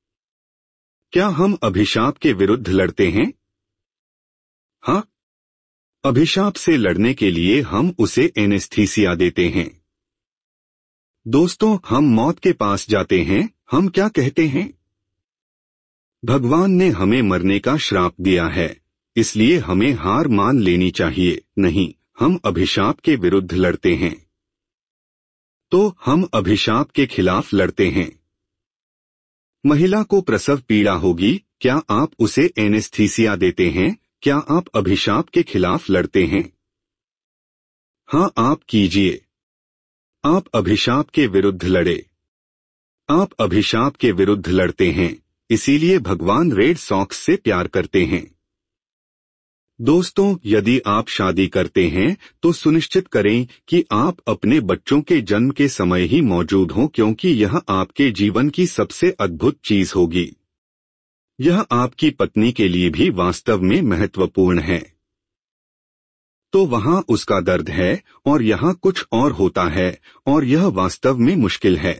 क्या हम अभिशाप के विरुद्ध लड़ते हैं? हाँ। अभिशाप से लड़ने के लिए हम उसे एनेस्थीसिया देते हैं। दोस्तों, हम मौत के पास जाते हैं, हम क्या कहते हैं? भगवान ने हमें मरने का श्राप दिया है, इसलिए हमें हार मान लेनी चाहिए। नहीं, हम अभिशाप के विरुद्ध लड़ते हैं। तो हम अभिशाप के खिलाफ लड़ते हैं। महिला को प्रसव पीड़ा होगी, क्या आप उसे एनेस्थीसिया देते हैं? क्या आप अभिशाप के खिलाफ लड़ते हैं? हाँ, आप कीजिए। आप अभिशाप के विरुद्ध लड़े। आप अभिशाप के विरुद्ध लड़ते हैं, इसीलिए भगवान रेड सॉक्स से प्यार करते हैं। दोस्तों, यदि आप शादी करते हैं तो सुनिश्चित करें कि आप अपने बच्चों के जन्म के समय ही मौजूद हों, क्योंकि यह आपके जीवन की सबसे अद्भुत चीज होगी। यह आपकी पत्नी के लिए भी वास्तव में महत्वपूर्ण है। तो वहाँ उसका दर्द है और यहाँ कुछ और होता है और यह वास्तव में मुश्किल है।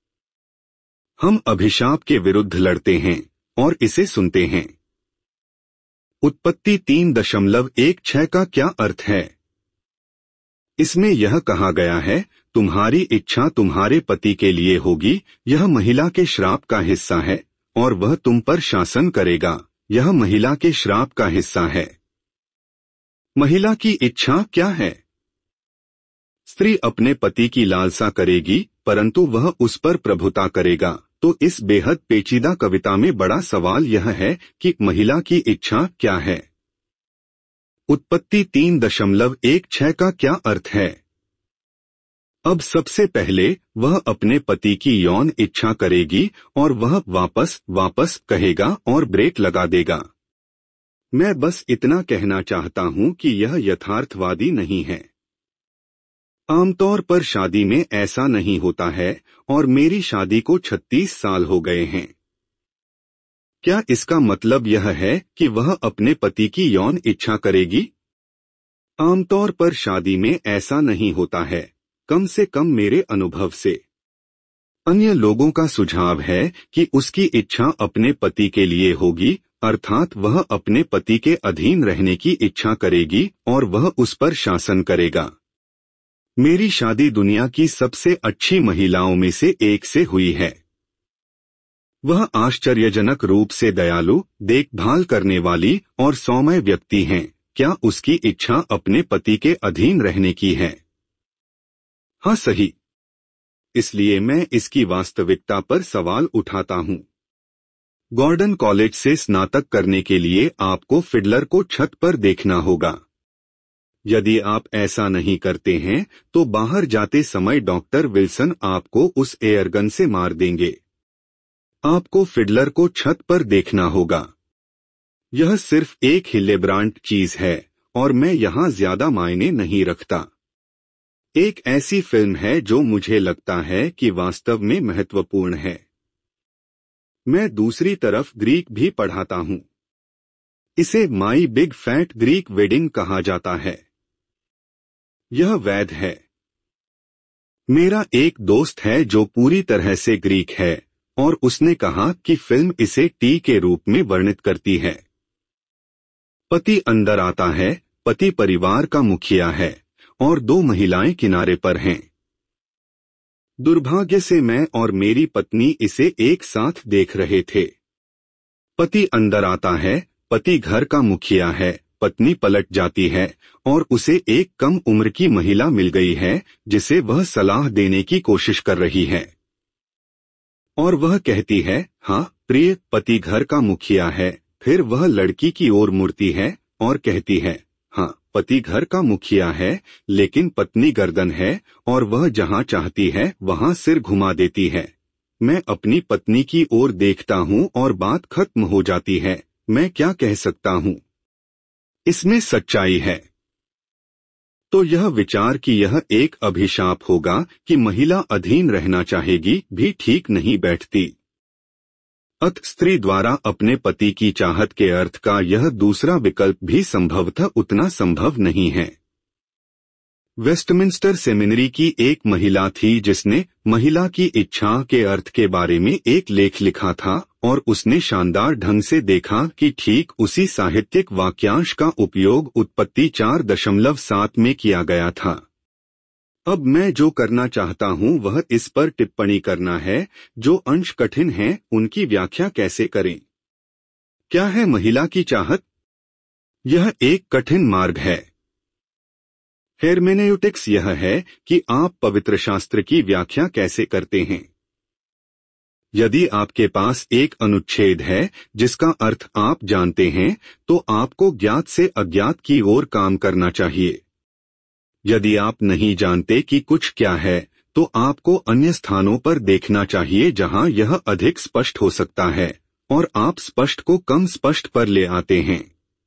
हम अभिशाप के विरुद्ध लड़ते हैं और इसे सुनते हैं। उत्पत्ति 3.16 का क्या अर्थ है? इसमें यह कहा गया है, तुम्हारी इच्छा तुम्हारे पति के लिए होगी। यह महिला के श्राप का हिस्सा है और वह तुम पर शासन करेगा। यह महिला के श्राप का हिस्सा है। महिला की इच्छा क्या है? स्त्री अपने पति की लालसा करेगी, परंतु वह उस पर प्रभुता करेगा। तो इस बेहद पेचीदा कविता में बड़ा सवाल यह है कि महिला की इच्छा क्या है। उत्पत्ति 3.16 का क्या अर्थ है? अब सबसे पहले वह अपने पति की यौन इच्छा करेगी और वह वापस कहेगा और ब्रेक लगा देगा। मैं बस इतना कहना चाहता हूं कि यह यथार्थवादी नहीं है। आमतौर पर शादी में ऐसा नहीं होता है और मेरी शादी को 36 साल हो गए हैं। क्या इसका मतलब यह है कि वह अपने पति की यौन इच्छा करेगी? आमतौर पर शादी में ऐसा नहीं होता है, कम से कम मेरे अनुभव से। अन्य लोगों का सुझाव है कि उसकी इच्छा अपने पति के लिए होगी, अर्थात वह अपने पति के अधीन रहने की इच्छा करेगी और वह उस पर शासन करेगा। मेरी शादी दुनिया की सबसे अच्छी महिलाओं में से एक से हुई है। वह आश्चर्यजनक रूप से दयालु, देखभाल करने वाली और सौम्य व्यक्ति हैं। क्या उसकी इच्छा अपने पति के अधीन रहने की है? हाँ, सही। इसलिए मैं इसकी वास्तविकता पर सवाल उठाता हूँ। गॉर्डन कॉलेज से स्नातक करने के लिए आपको फिडलर को छत पर देखना होगा। यदि आप ऐसा नहीं करते हैं तो बाहर जाते समय डॉक्टर विल्सन आपको उस एयरगन से मार देंगे। आपको फिडलर को छत पर देखना होगा। यह सिर्फ एक हिलेब्रांड चीज है और मैं यहाँ ज्यादा मायने नहीं रखता। एक ऐसी फिल्म है जो मुझे लगता है कि वास्तव में महत्वपूर्ण है। मैं दूसरी तरफ ग्रीक भी पढ़ाता हूँ। इसे my big fat Greek wedding कहा जाता है। यह वैध है। मेरा एक दोस्त है जो पूरी तरह से ग्रीक है और उसने कहा कि फिल्म इसे टी के रूप में वर्णित करती है। पति अंदर आता है, पति परिवार का मुखिया है और दो महिलाएं किनारे पर हैं। दुर्भाग्य से मैं और मेरी पत्नी इसे एक साथ देख रहे थे। पति अंदर आता है, पति घर का मुखिया है, पत्नी पलट जाती है और उसे एक कम उम्र की महिला मिल गई है जिसे वह सलाह देने की कोशिश कर रही है। और वह कहती है, हाँ प्रिय, पति घर का मुखिया है। फिर वह लड़की की ओर मुड़ती है और कहती है, हाँ पति घर का मुखिया है, लेकिन पत्नी गर्दन है और वह जहाँ चाहती है वहाँ सिर घुमा देती है। मैं अपनी पत्नी की ओर देखता हूँ और बात खत्म हो जाती है। मैं क्या कह सकता हूँ? इसमें सच्चाई है। तो यह विचार कि यह एक अभिशाप होगा कि महिला अधीन रहना चाहेगी भी ठीक नहीं बैठती। अत स्त्री द्वारा अपने पति की चाहत के अर्थ का यह दूसरा विकल्प भी संभवतः उतना संभव नहीं है। वेस्टमिंस्टर सेमिनरी की एक महिला थी जिसने महिला की इच्छा के अर्थ के बारे में एक लेख लिखा था और उसने शानदार ढंग से देखा कि ठीक उसी साहित्यिक वाक्यांश का उपयोग उत्पत्ति 4.7 में किया गया था। अब मैं जो करना चाहता हूं वह इस पर टिप्पणी करना है। जो अंश कठिन हैं उनकी व्याख्या कैसे करें? क्या है महिला की चाहत? यह एक कठिन मार्ग है। हेरमेनेउटिक्स यह है कि आप पवित्र शास्त्र की व्याख्या कैसे करते हैं। यदि आपके पास एक अनुच्छेद है जिसका अर्थ आप जानते हैं तो आपको ज्ञात से अज्ञात की ओर काम करना चाहिए। यदि आप नहीं जानते कि कुछ क्या है तो आपको अन्य स्थानों पर देखना चाहिए जहां यह अधिक स्पष्ट हो सकता है और आप स्पष्ट को कम स्पष्ट पर ले आते हैं।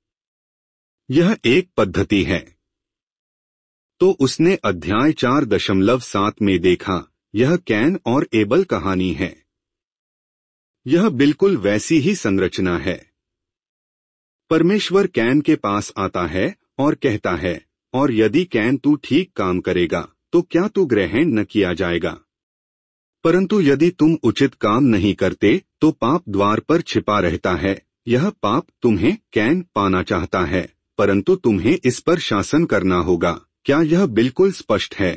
यह एक पद्धति है। तो उसने अध्याय 4.7 में देखा, यह कैन और एबल कहानी है। यह बिल्कुल वैसी ही संरचना है। परमेश्वर कैन के पास आता है और कहता है, और यदि कैन तू ठीक काम करेगा तो क्या तू ग्रहण न किया जाएगा? परंतु यदि तुम उचित काम नहीं करते तो पाप द्वार पर छिपा रहता है। यह पाप तुम्हें कैन पाना चाहता है, परंतु तुम्हें इस पर शासन करना होगा। क्या यह बिल्कुल स्पष्ट है?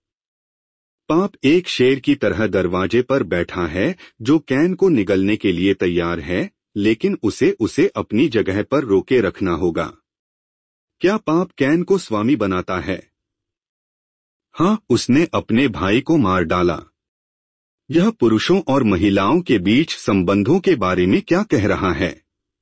पाप एक शेर की तरह दरवाजे पर बैठा है जो कैन को निगलने के लिए तैयार है, लेकिन उसे अपनी जगह पर रोके रखना होगा। क्या पाप कैन को स्वामी बनाता है? हाँ, उसने अपने भाई को मार डाला। यह पुरुषों और महिलाओं के बीच संबंधों के बारे में क्या कह रहा है?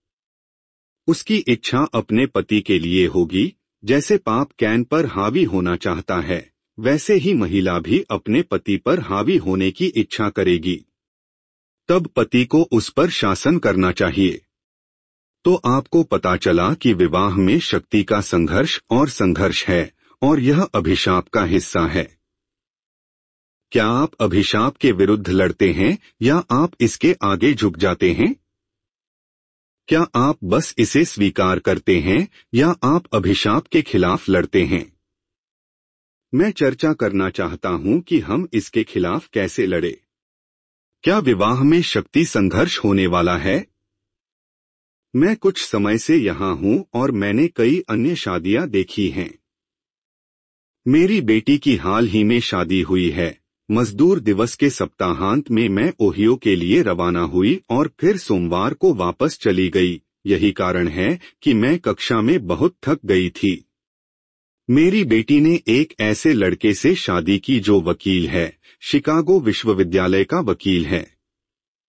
उसकी इच्छा अपने पति के लिए होगी। जैसे पाप कैन पर हावी होना चाहता है, वैसे ही महिला भी अपने पति पर हावी होने की इच्छा करेगी। तब पति को उस पर शासन करना चाहिए। तो आपको पता चला कि विवाह में शक्ति का संघर्ष और संघर्ष है और यह अभिशाप का हिस्सा है। क्या आप अभिशाप के विरुद्ध लड़ते हैं या आप इसके आगे झुक जाते हैं? क्या आप बस इसे स्वीकार करते हैं या आप अभिशाप के खिलाफ लड़ते हैं? मैं चर्चा करना चाहता हूं कि हम इसके खिलाफ कैसे लड़े। क्या विवाह में शक्ति संघर्ष होने वाला है? मैं कुछ समय से यहाँ हूं और मैंने कई अन्य शादियां देखी हैं। मेरी बेटी की हाल ही में शादी हुई है। मजदूर दिवस के सप्ताहांत में मैं ओहियो के लिए रवाना हुई और फिर सोमवार को वापस चली गई। यही कारण है कि मैं कक्षा में बहुत थक गई थी। मेरी बेटी ने एक ऐसे लड़के से शादी की जो वकील है, शिकागो विश्वविद्यालय का वकील है।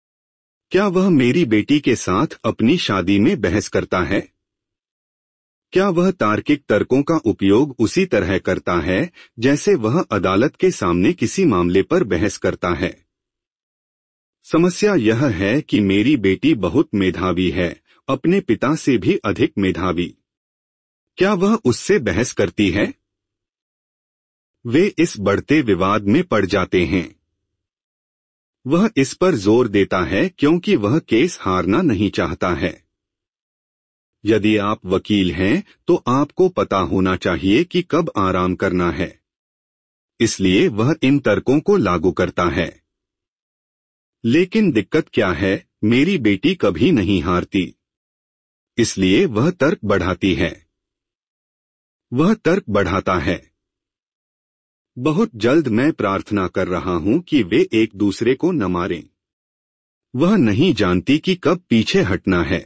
क्या वह मेरी बेटी के साथ अपनी शादी में बहस करता है? क्या वह तार्किक तर्कों का उपयोग उसी तरह करता है जैसे वह अदालत के सामने किसी मामले पर बहस करता है? समस्या यह है कि मेरी बेटी बहुत मेधावी है, अपने पिता से भी अधिक मेधावी। क्या वह उससे बहस करती है? वे इस बढ़ते विवाद में पड़ जाते हैं। वह इस पर जोर देता है क्योंकि वह केस हारना नहीं चाहता है। यदि आप वकील हैं तो आपको पता होना चाहिए कि कब आराम करना है, इसलिए वह इन तर्कों को लागू करता है। लेकिन दिक्कत क्या है, मेरी बेटी कभी नहीं हारती, इसलिए वह तर्क बढ़ाती है। वह तर्क बढ़ाता है। बहुत जल्द मैं प्रार्थना कर रहा हूं कि वे एक दूसरे को न मारें। वह नहीं जानती कि कब पीछे हटना है,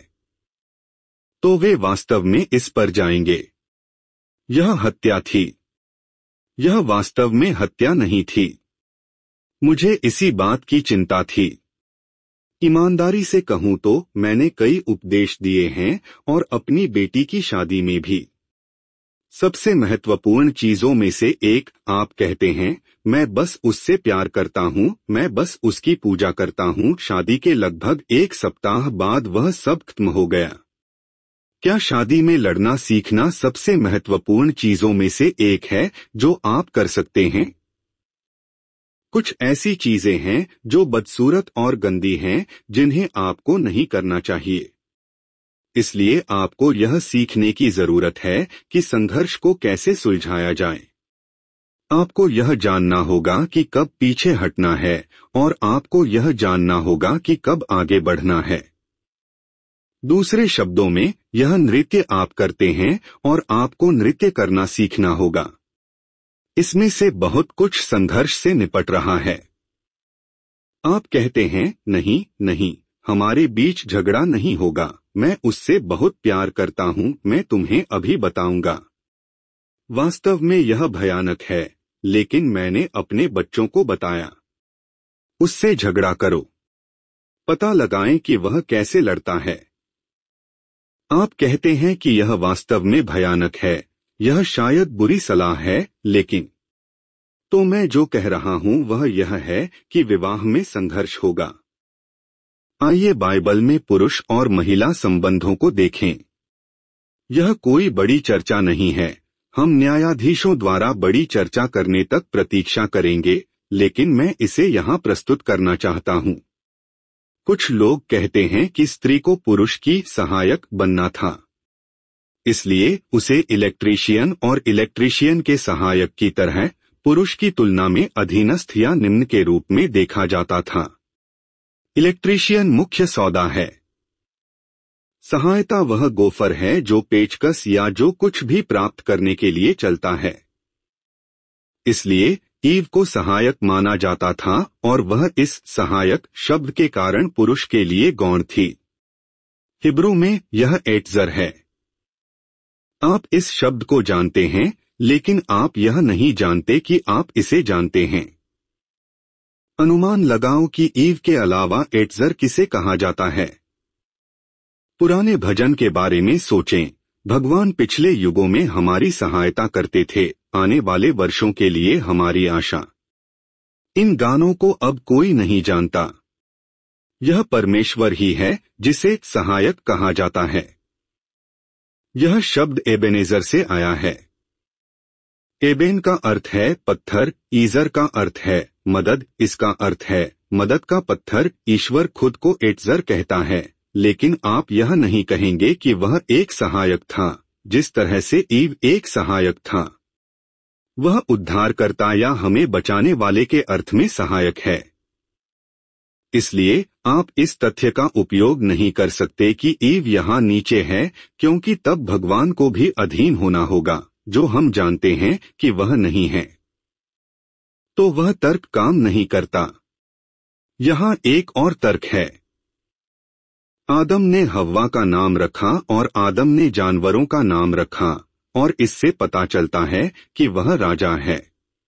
तो वे वास्तव में इस पर जाएंगे। यह हत्या थी। यह वास्तव में हत्या नहीं थी। मुझे इसी बात की चिंता थी। ईमानदारी से कहूं तो मैंने कई उपदेश दिए हैं और अपनी बेटी की शादी में भी। सबसे महत्वपूर्ण चीजों में से एक, आप कहते हैं, मैं बस उससे प्यार करता हूं, मैं बस उसकी पूजा करता हूं। शादी के लगभग 1 सप्ताह बाद वह सब खत्म हो गया। क्या शादी में लड़ना सीखना सबसे महत्वपूर्ण चीजों में से एक है जो आप कर सकते हैं? कुछ ऐसी चीजें हैं जो बदसूरत और गंदी हैं जिन्हें आपको नहीं करना चाहिए। इसलिए आपको यह सीखने की जरूरत है कि संघर्ष को कैसे सुलझाया जाए। आपको यह जानना होगा कि कब पीछे हटना है और आपको यह जानना होगा कि कब आगे बढ़ना है। दूसरे शब्दों में, यह नृत्य आप करते हैं और आपको नृत्य करना सीखना होगा। इसमें से बहुत कुछ संघर्ष से निपट रहा है। आप कहते हैं, नहीं नहीं, हमारे बीच झगड़ा नहीं होगा, मैं उससे बहुत प्यार करता हूं, मैं तुम्हें अभी बताऊंगा। वास्तव में यह भयानक है, लेकिन मैंने अपने बच्चों को बताया। उससे झगड़ा करो। पता लगाएं कि वह कैसे लड़ता है। आप कहते हैं कि यह वास्तव में भयानक है, यह शायद बुरी सलाह है, लेकिन तो मैं जो कह रहा हूं वह यह है कि विवाह में संघर्ष होगा। आइए बाइबल में पुरुष और महिला संबंधों को देखें। यह कोई बड़ी चर्चा नहीं है। हम न्यायाधीशों द्वारा बड़ी चर्चा करने तक प्रतीक्षा करेंगे, लेकिन मैं इसे यहां प्रस्तुत करना चाहता हूं। कुछ लोग कहते हैं कि स्त्री को पुरुष की सहायक बनना था, इसलिए उसे इलेक्ट्रीशियन और इलेक्ट्रीशियन के सहायक की तरह पुरुष की तुलना में अधीनस्थ या निम्न के रूप में देखा जाता था। इलेक्ट्रीशियन मुख्य सौदा है। सहायता वह गोफर है जो पेचकस या जो कुछ भी प्राप्त करने के लिए चलता है। इसलिए ईव को सहायक माना जाता था और वह इस सहायक शब्द के कारण पुरुष के लिए गौण थी। हिब्रू में यह एट्जर है। आप इस शब्द को जानते हैं, लेकिन आप यह नहीं जानते कि आप इसे जानते हैं। अनुमान लगाओ कि ईव के अलावा एट्जर किसे कहा जाता है। पुराने भजन के बारे में सोचें। भगवान पिछले युगों में हमारी सहायता करते थे, आने वाले वर्षों के लिए हमारी आशा। इन गानों को अब कोई नहीं जानता। यह परमेश्वर ही है जिसे सहायक कहा जाता है। यह शब्द एबेनेजर से आया है। एबेन का अर्थ है पत्थर, ईजर का अर्थ है मदद, इसका अर्थ है मदद का पत्थर। ईश्वर खुद को एट्जर कहता है, लेकिन आप यह नहीं कहेंगे कि वह एक सहायक था, जिस तरह से ईव एक सहायक था। वह उद्धारकर्ता या हमें बचाने वाले के अर्थ में सहायक है। इसलिए आप इस तथ्य का उपयोग नहीं कर सकते कि ईव यहाँ नीचे है, क्योंकि तब भगवान को भी अधीन होना होगा, जो हम जानते हैं कि वह नहीं है। तो वह तर्क काम नहीं करता। यहाँ एक और तर्क है। आदम ने हव्वा का नाम रखा और आदम ने जानवरों का नाम रखा, और इससे पता चलता है कि वह राजा है।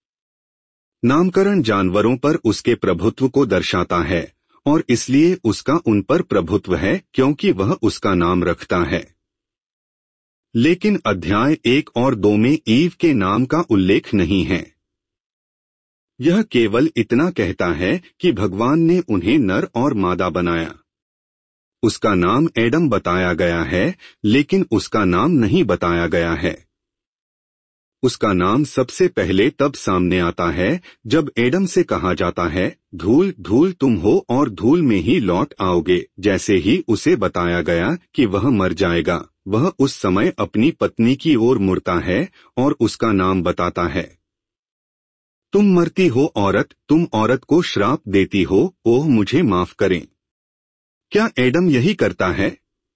नामकरण जानवरों पर उसके प्रभुत्व को दर्शाता है, और इसलिए उसका उन पर प्रभुत्व है क्योंकि वह उसका नाम रखता है। लेकिन अध्याय 1 और 2 में ईव के नाम का उल्लेख नहीं है। यह केवल इतना कहता है कि भगवान ने उन्हें नर और मादा बनाया। उसका नाम एडम बताया गया है, लेकिन उसका नाम नहीं बताया गया है। उसका नाम सबसे पहले तब सामने आता है जब एडम से कहा जाता है, धूल धूल तुम हो और धूल में ही लौट आओगे। जैसे ही उसे बताया गया कि वह मर जाएगा, वह उस समय अपनी पत्नी की ओर मुड़ता है और उसका नाम बताता है। तुम मरती हो औरत, तुम औरत को श्राप देती हो, ओह मुझे माफ करें। क्या एडम यही करता है?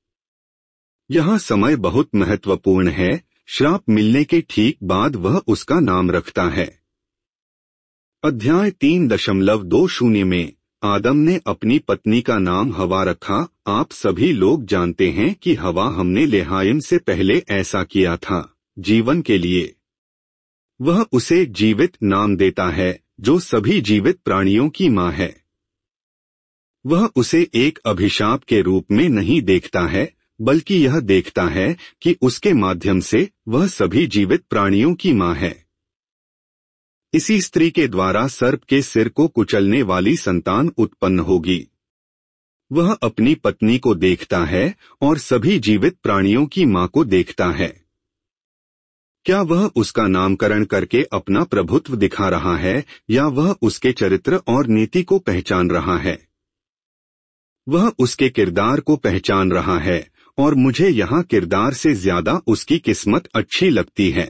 यह समय बहुत महत्वपूर्ण है। श्राप मिलने के ठीक बाद वह उसका नाम रखता है। अध्याय 3.20 में आदम ने अपनी पत्नी का नाम हवा रखा। आप सभी लोग जानते हैं कि हवा हमने लेहाइम से पहले ऐसा किया था, जीवन के लिए। वह उसे जीवित नाम देता है, जो सभी जीवित प्राणियों की मां है। वह उसे एक अभिशाप के रूप में नहीं देखता है, बल्कि यह देखता है कि उसके माध्यम से वह सभी जीवित प्राणियों की मां है। इसी स्त्री के द्वारा सर्प के सिर को कुचलने वाली संतान उत्पन्न होगी। वह अपनी पत्नी को देखता है और सभी जीवित प्राणियों की मां को देखता है। क्या वह उसका नामकरण करके अपना प्रभुत्व दिखा रहा है या वह उसके चरित्र और नीति को पहचान रहा है? वह उसके किरदार को पहचान रहा है और मुझे यहाँ किरदार से ज्यादा उसकी किस्मत अच्छी लगती है।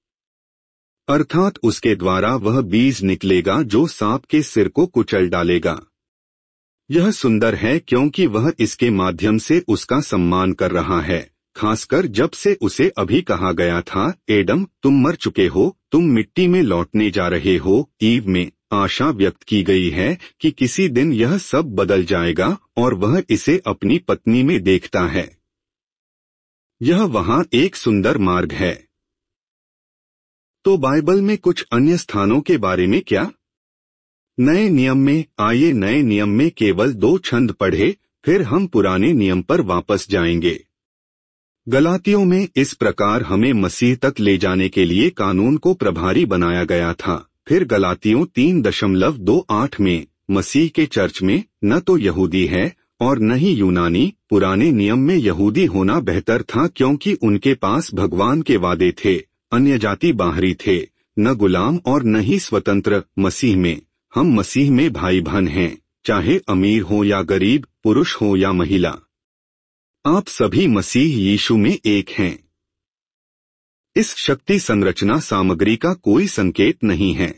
अर्थात उसके द्वारा वह बीज निकलेगा जो सांप के सिर को कुचल डालेगा। यह सुंदर है क्योंकि वह इसके माध्यम से उसका सम्मान कर रहा है, खासकर जब से उसे अभी कहा गया था, एडम तुम मर चुके हो, तुम मिट्टी में लौटने जा रहे हो। ईव में आशा व्यक्त की गई है कि किसी दिन यह सब बदल जाएगा और वह इसे अपनी पत्नी में देखता है। यह वहां एक सुंदर मार्ग है। तो बाइबल में कुछ अन्य स्थानों के बारे में क्या? नए नियम में आइए नए नियम में केवल 2 छंद पढ़े, फिर हम पुराने नियम पर वापस जाएंगे। गलातियों में इस प्रकार हमें मसीह तक ले जाने के लिए कानून को प्रभारी बनाया गया था। फिर गलातियों 3.28 में मसीह के चर्च में न तो यहूदी है और न ही यूनानी। पुराने नियम में यहूदी होना बेहतर था क्योंकि उनके पास भगवान के वादे थे। अन्य जाति बाहरी थे, न गुलाम और न ही स्वतंत्र। मसीह में हम मसीह में भाई बहन हैं, चाहे अमीर हो या गरीब, पुरुष हो या महिला। आप सभी मसीह यीशु में एक हैं। इस शक्ति संरचना सामग्री का कोई संकेत नहीं है।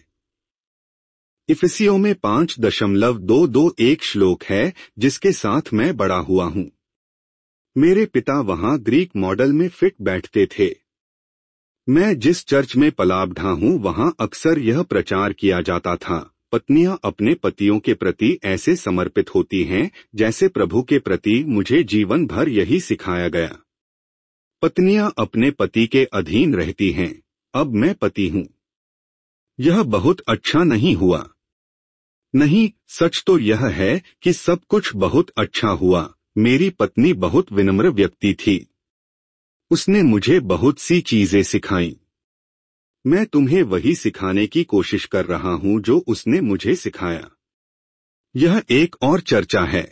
इफिसियों में 5.22 एक श्लोक है जिसके साथ मैं बड़ा हुआ हूं। मेरे पिता वहां ग्रीक मॉडल में फिट बैठते थे। मैं जिस चर्च में पला बढ़ा हूं वहां अक्सर यह प्रचार किया जाता था, पत्नियां अपने पतियों के प्रति ऐसे समर्पित होती हैं जैसे प्रभु के प्रति। मुझे जीवन भर यही सिखाया गया। पत्नियां अपने पति के अधीन रहती हैं। अब मैं पति हूं। यह बहुत अच्छा नहीं हुआ। नहीं, सच तो यह है कि सब कुछ बहुत अच्छा हुआ। मेरी पत्नी बहुत विनम्र व्यक्ति थी। उसने मुझे बहुत सी चीजें सिखाईं। मैं तुम्हें वही सिखाने की कोशिश कर रहा हूं जो उसने मुझे सिखाया। यह एक और चर्चा है।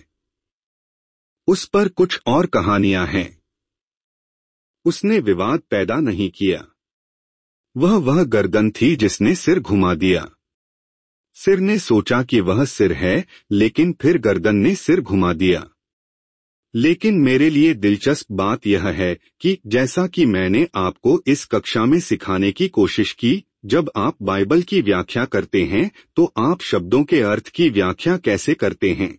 उस पर कुछ और कहानियां हैं। उसने विवाद पैदा नहीं किया। वह गर्दन थी जिसने सिर घुमा दिया। सिर ने सोचा कि वह सिर है, लेकिन फिर गर्दन ने सिर घुमा दिया। लेकिन मेरे लिए दिलचस्प बात यह है कि जैसा कि मैंने आपको इस कक्षा में सिखाने की कोशिश की, जब आप बाइबल की व्याख्या करते हैं तो आप शब्दों के अर्थ की व्याख्या कैसे करते हैं?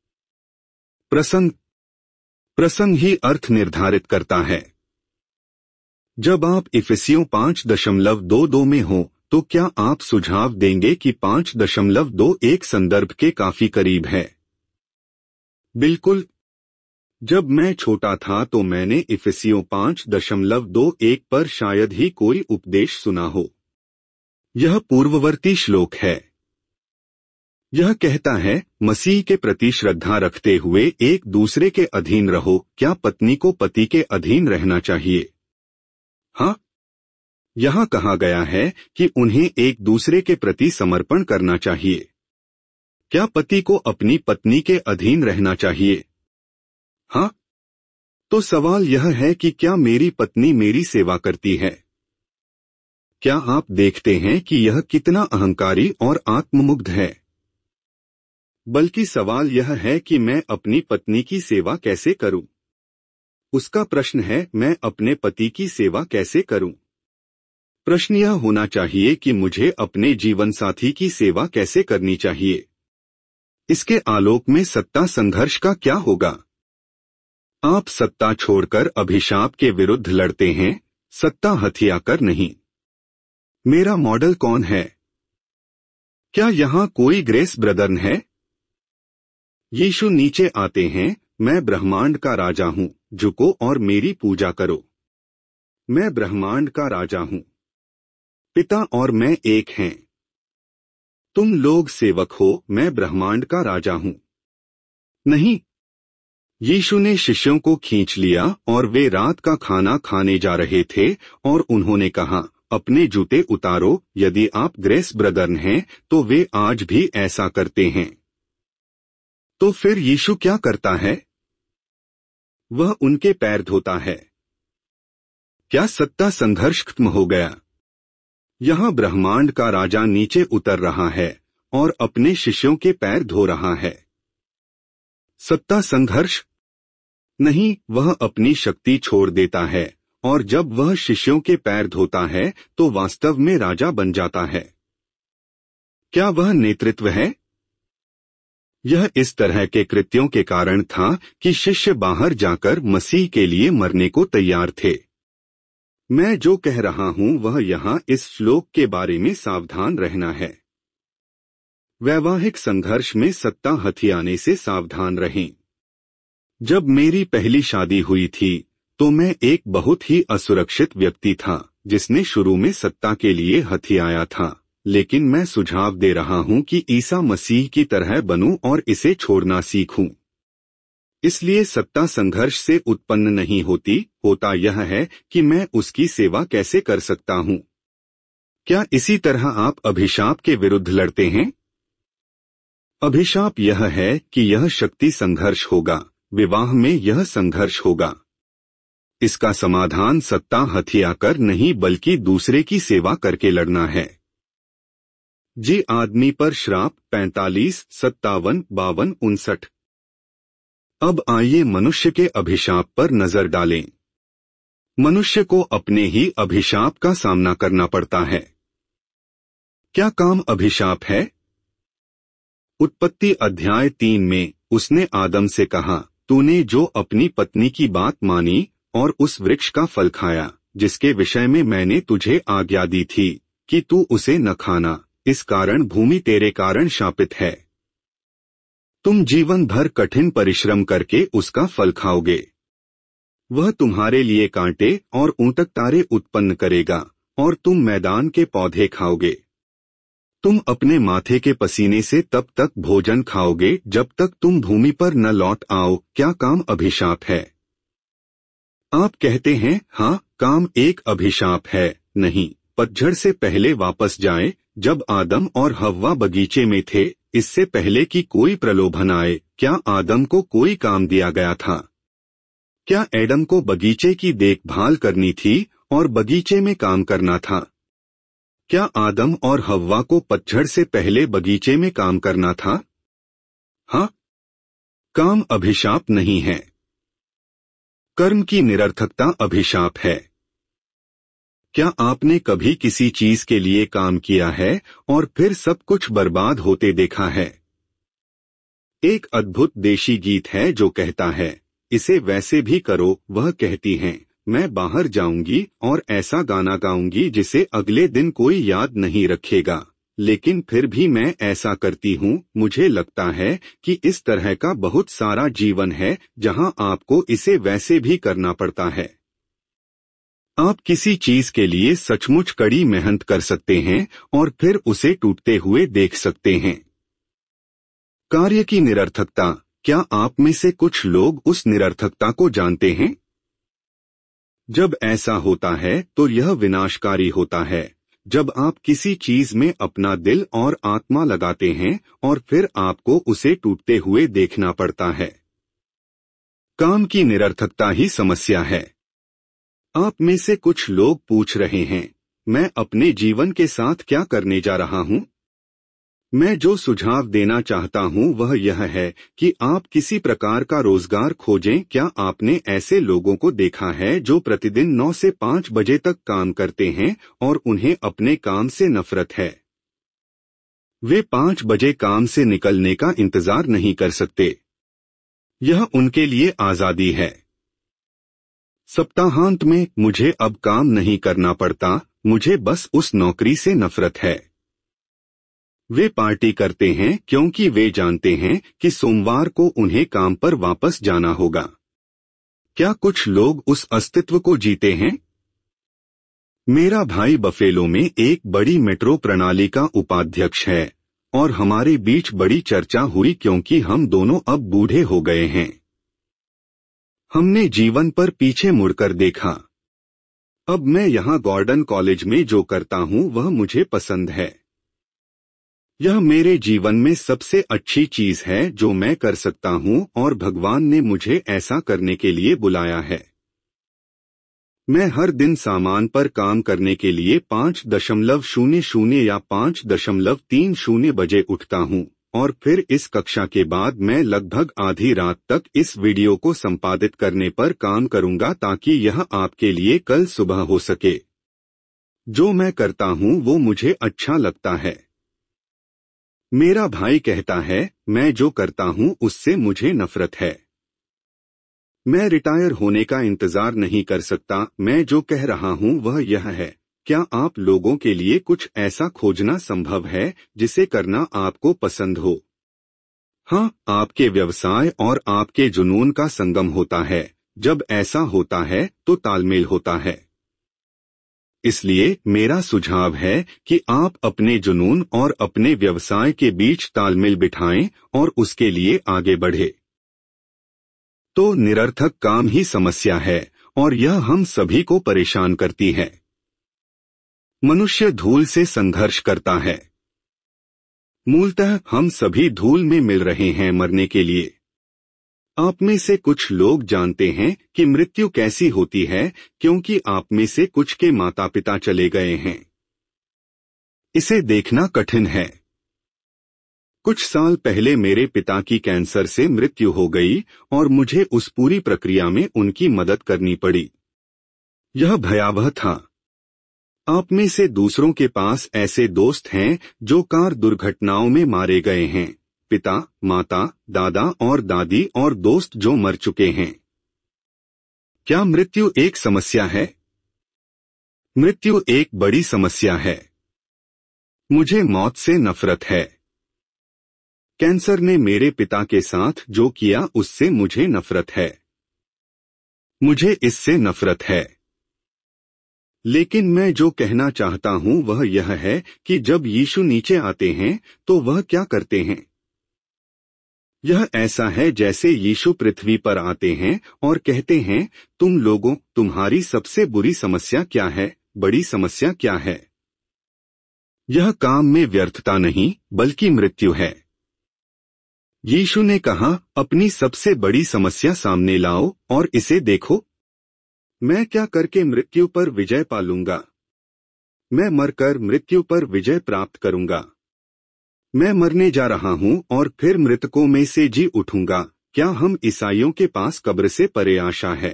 प्रसंग ही अर्थ निर्धारित करता है। जब आप इफिसियों 5.22 में हो तो क्या आप सुझाव देंगे कि 5.21 संदर्भ के काफी करीब है? बिल्कुल। जब मैं छोटा था तो मैंने इफिसियों 5.21 पर शायद ही कोई उपदेश सुना हो। यह पूर्ववर्ती श्लोक है। यह कहता है, मसीह के प्रति श्रद्धा रखते हुए एक दूसरे के अधीन रहो। क्या पत्नी को पति के अधीन रहना चाहिए? हाँ, यहाँ कहा गया है कि उन्हें एक दूसरे के प्रति समर्पण करना चाहिए। क्या पति को अपनी पत्नी के अधीन रहना चाहिए? हाँ। तो सवाल यह है कि क्या मेरी पत्नी मेरी सेवा करती है? क्या आप देखते हैं कि यह कितना अहंकारी और आत्ममुग्ध है? बल्कि सवाल यह है कि मैं अपनी पत्नी की सेवा कैसे करूं? उसका प्रश्न है, मैं अपने पति की सेवा कैसे करूं? प्रश्न यह होना चाहिए कि मुझे अपने जीवन साथी की सेवा कैसे करनी चाहिए। इसके आलोक में सत्ता संघर्ष का क्या होगा? आप सत्ता छोड़कर अभिशाप के विरुद्ध लड़ते हैं, सत्ता हथियाकर नहीं। मेरा मॉडल कौन है? क्या यहाँ कोई ग्रेस ब्रदर्न है? यीशु नीचे आते हैं, मैं ब्रह्मांड का राजा हूँ, झुको और मेरी पूजा करो। मैं ब्रह्मांड का राजा हूँ। पिता और मैं एक हैं। तुम लोग सेवक हो, मैं ब्रह्मांड का राजा हूँ। नहीं। यीशु ने शिष्यों को खींच लिया और वे रात का खाना खाने जा रहे थे और उन्होंने कहा, अपने जूते उतारो। यदि आप ग्रेस ब्रदर्न हैं तो वे आज भी ऐसा करते हैं। तो फिर यीशु क्या करता है? वह उनके पैर धोता है। क्या सत्ता संघर्ष खत्म हो गया? यहाँ ब्रह्मांड का राजा नीचे उतर रहा है और अपने शिष्यों के पैर धो रहा है। सत्ता संघर्ष नहीं, वह अपनी शक्ति छोड़ देता है और जब वह शिष्यों के पैर धोता है तो वास्तव में राजा बन जाता है। क्या वह नेतृत्व है? यह इस तरह के कृत्यों के कारण था कि शिष्य बाहर जाकर मसीह के लिए मरने को तैयार थे। मैं जो कह रहा हूं वह यहाँ इस श्लोक के बारे में सावधान रहना है। वैवाहिक संघर्ष में सत्ता हथियाने से सावधान रहें। जब मेरी पहली शादी हुई थी तो मैं एक बहुत ही असुरक्षित व्यक्ति था जिसने शुरू में सत्ता के लिए हथियाया था, लेकिन मैं सुझाव दे रहा हूं कि ईसा मसीह की तरह बनूं और इसे छोड़ना सीखूं। इसलिए सत्ता संघर्ष से उत्पन्न नहीं होती, होता यह है कि मैं उसकी सेवा कैसे कर सकता हूं। क्या इसी तरह आप अभिशाप के विरुद्ध लड़ते हैं? अभिशाप यह है कि यह शक्ति संघर्ष होगा, विवाह में यह संघर्ष होगा। इसका समाधान सत्ता हथियाकर नहीं बल्कि दूसरे की सेवा करके लड़ना है। जी आदमी पर श्राप 45, 57, 52, 59। अब आइए मनुष्य के अभिशाप पर नजर डालें। मनुष्य को अपने ही अभिशाप का सामना करना पड़ता है। क्या काम अभिशाप है? उत्पत्ति अध्याय 3 में उसने आदम से कहा, तूने जो अपनी पत्नी की बात मानी और उस वृक्ष का फल खाया जिसके विषय में मैंने तुझे आज्ञा दी थी कि तू उसे न खाना, इस कारण भूमि तेरे कारण शापित है। तुम जीवन भर कठिन परिश्रम करके उसका फल खाओगे। वह तुम्हारे लिए कांटे और ऊंटक तारे उत्पन्न करेगा और तुम मैदान के पौधे खाओगे। तुम अपने माथे के पसीने से तब तक भोजन खाओगे जब तक तुम भूमि पर न लौट आओ। क्या काम अभिशाप है? आप कहते हैं, हाँ, काम एक अभिशाप है। नहीं, पतझड़ से पहले वापस जाएं, जब आदम और हव्वा बगीचे में थे, इससे पहले कि कोई प्रलोभन आए, क्या आदम को कोई काम दिया गया था? क्या एडम को बगीचे की देखभाल करनी थी और बगीचे में काम करना था? क्या आदम और हव्वा को पतझड़ से पहले बगीचे में काम करना था? हाँ। काम अभिशाप नहीं है। कर्म की निरर्थकता अभिशाप है। क्या आपने कभी किसी चीज के लिए काम किया है और फिर सब कुछ बर्बाद होते देखा है? एक अद्भुत देशी गीत है जो कहता है, इसे वैसे भी करो। वह कहती हैं, मैं बाहर जाऊंगी और ऐसा गाना गाऊंगी जिसे अगले दिन कोई याद नहीं रखेगा, लेकिन फिर भी मैं ऐसा करती हूँ। मुझे लगता है कि इस तरह का बहुत सारा जीवन है जहाँ आपको इसे वैसे भी करना पड़ता है। आप किसी चीज के लिए सचमुच कड़ी मेहनत कर सकते हैं और फिर उसे टूटते हुए देख सकते हैं। कार्य की निरर्थकता। क्या आप में से कुछ लोग उस निरर्थकता को जानते हैं? जब ऐसा होता है तो यह विनाशकारी होता है। जब आप किसी चीज में अपना दिल और आत्मा लगाते हैं और फिर आपको उसे टूटते हुए देखना पड़ता है। काम की निरर्थकता ही समस्या है। आप में से कुछ लोग पूछ रहे हैं, मैं अपने जीवन के साथ क्या करने जा रहा हूं? मैं जो सुझाव देना चाहता हूं वह यह है कि आप किसी प्रकार का रोजगार खोजें। क्या आपने ऐसे लोगों को देखा है जो प्रतिदिन 9 से 5 बजे तक काम करते हैं और उन्हें अपने काम से नफरत है? वे 5 बजे काम से निकलने का इंतजार नहीं कर सकते। यह उनके लिए आजादी है। सप्ताहांत में मुझे अब काम नहीं करना पड़ता, मुझे बस उस नौकरी से नफरत है। वे पार्टी करते हैं क्योंकि वे जानते हैं कि सोमवार को उन्हें काम पर वापस जाना होगा। क्या कुछ लोग उस अस्तित्व को जीते हैं? मेरा भाई बफेलो में एक बड़ी मेट्रो प्रणाली का उपाध्यक्ष है और हमारे बीच बड़ी चर्चा हुई क्योंकि हम दोनों अब बूढ़े हो गए हैं। हमने जीवन पर पीछे मुड़कर देखा। अब मैं यहाँ गॉर्डन कॉलेज में जो करता हूँ वह मुझे पसंद है। यह मेरे जीवन में सबसे अच्छी चीज है जो मैं कर सकता हूँ और भगवान ने मुझे ऐसा करने के लिए बुलाया है। मैं हर दिन सामान पर काम करने के लिए 5.00 या 5.30 बजे उठता हूँ और फिर इस कक्षा के बाद मैं लगभग आधी रात तक इस वीडियो को संपादित करने पर काम करूंगा ताकि यह आपके लिए कल सुबह हो सके। जो मैं करता हूँ वो मुझे अच्छा लगता है। मेरा भाई कहता है, मैं जो करता हूँ उससे मुझे नफरत है। मैं रिटायर होने का इंतजार नहीं कर सकता। मैं जो कह रहा हूँ वह यह है, क्या आप लोगों के लिए कुछ ऐसा खोजना संभव है जिसे करना आपको पसंद हो? हाँ, आपके व्यवसाय और आपके जुनून का संगम होता है। जब ऐसा होता है तो तालमेल होता है। इसलिए मेरा सुझाव है कि आप अपने जुनून और अपने व्यवसाय के बीच तालमेल बिठाएं और उसके लिए आगे बढ़े। तो निरर्थक काम ही समस्या है और यह हम सभी को परेशान करती है। मनुष्य धूल से संघर्ष करता है। मूलतः हम सभी धूल में मिल रहे हैं मरने के लिए। आप में से कुछ लोग जानते हैं कि मृत्यु कैसी होती है क्योंकि आप में से कुछ के माता पिता चले गए हैं। इसे देखना कठिन है। कुछ साल पहले मेरे पिता की कैंसर से मृत्यु हो गई और मुझे उस पूरी प्रक्रिया में उनकी मदद करनी पड़ी। यह भयावह था। आप में से दूसरों के पास ऐसे दोस्त हैं जो कार दुर्घटनाओं में मारे गए हैं। पिता, माता, दादा और दादी और दोस्त जो मर चुके हैं। क्या मृत्यु एक समस्या है? मृत्यु एक बड़ी समस्या है। मुझे मौत से नफरत है। कैंसर ने मेरे पिता के साथ जो किया उससे मुझे नफरत है। मुझे इससे नफरत है। लेकिन मैं जो कहना चाहता हूं वह यह है कि जब यीशु नीचे आते हैं तो वह क्या करते हैं? यह ऐसा है जैसे यीशु पृथ्वी पर आते हैं और कहते हैं, तुम लोगों, तुम्हारी सबसे बुरी समस्या क्या है, बड़ी समस्या क्या है? यह काम में व्यर्थता नहीं बल्कि मृत्यु है। यीशु ने कहा, अपनी सबसे बड़ी समस्या सामने लाओ और इसे देखो। मैं क्या करके मृत्यु पर विजय पालूंगा? मैं मरकर मृत्यु पर विजय प्राप्त करूंगा। मैं मरने जा रहा हूं और फिर मृतकों में से जी उठूंगा। क्या हम ईसाइयों के पास कब्र से परे आशा है?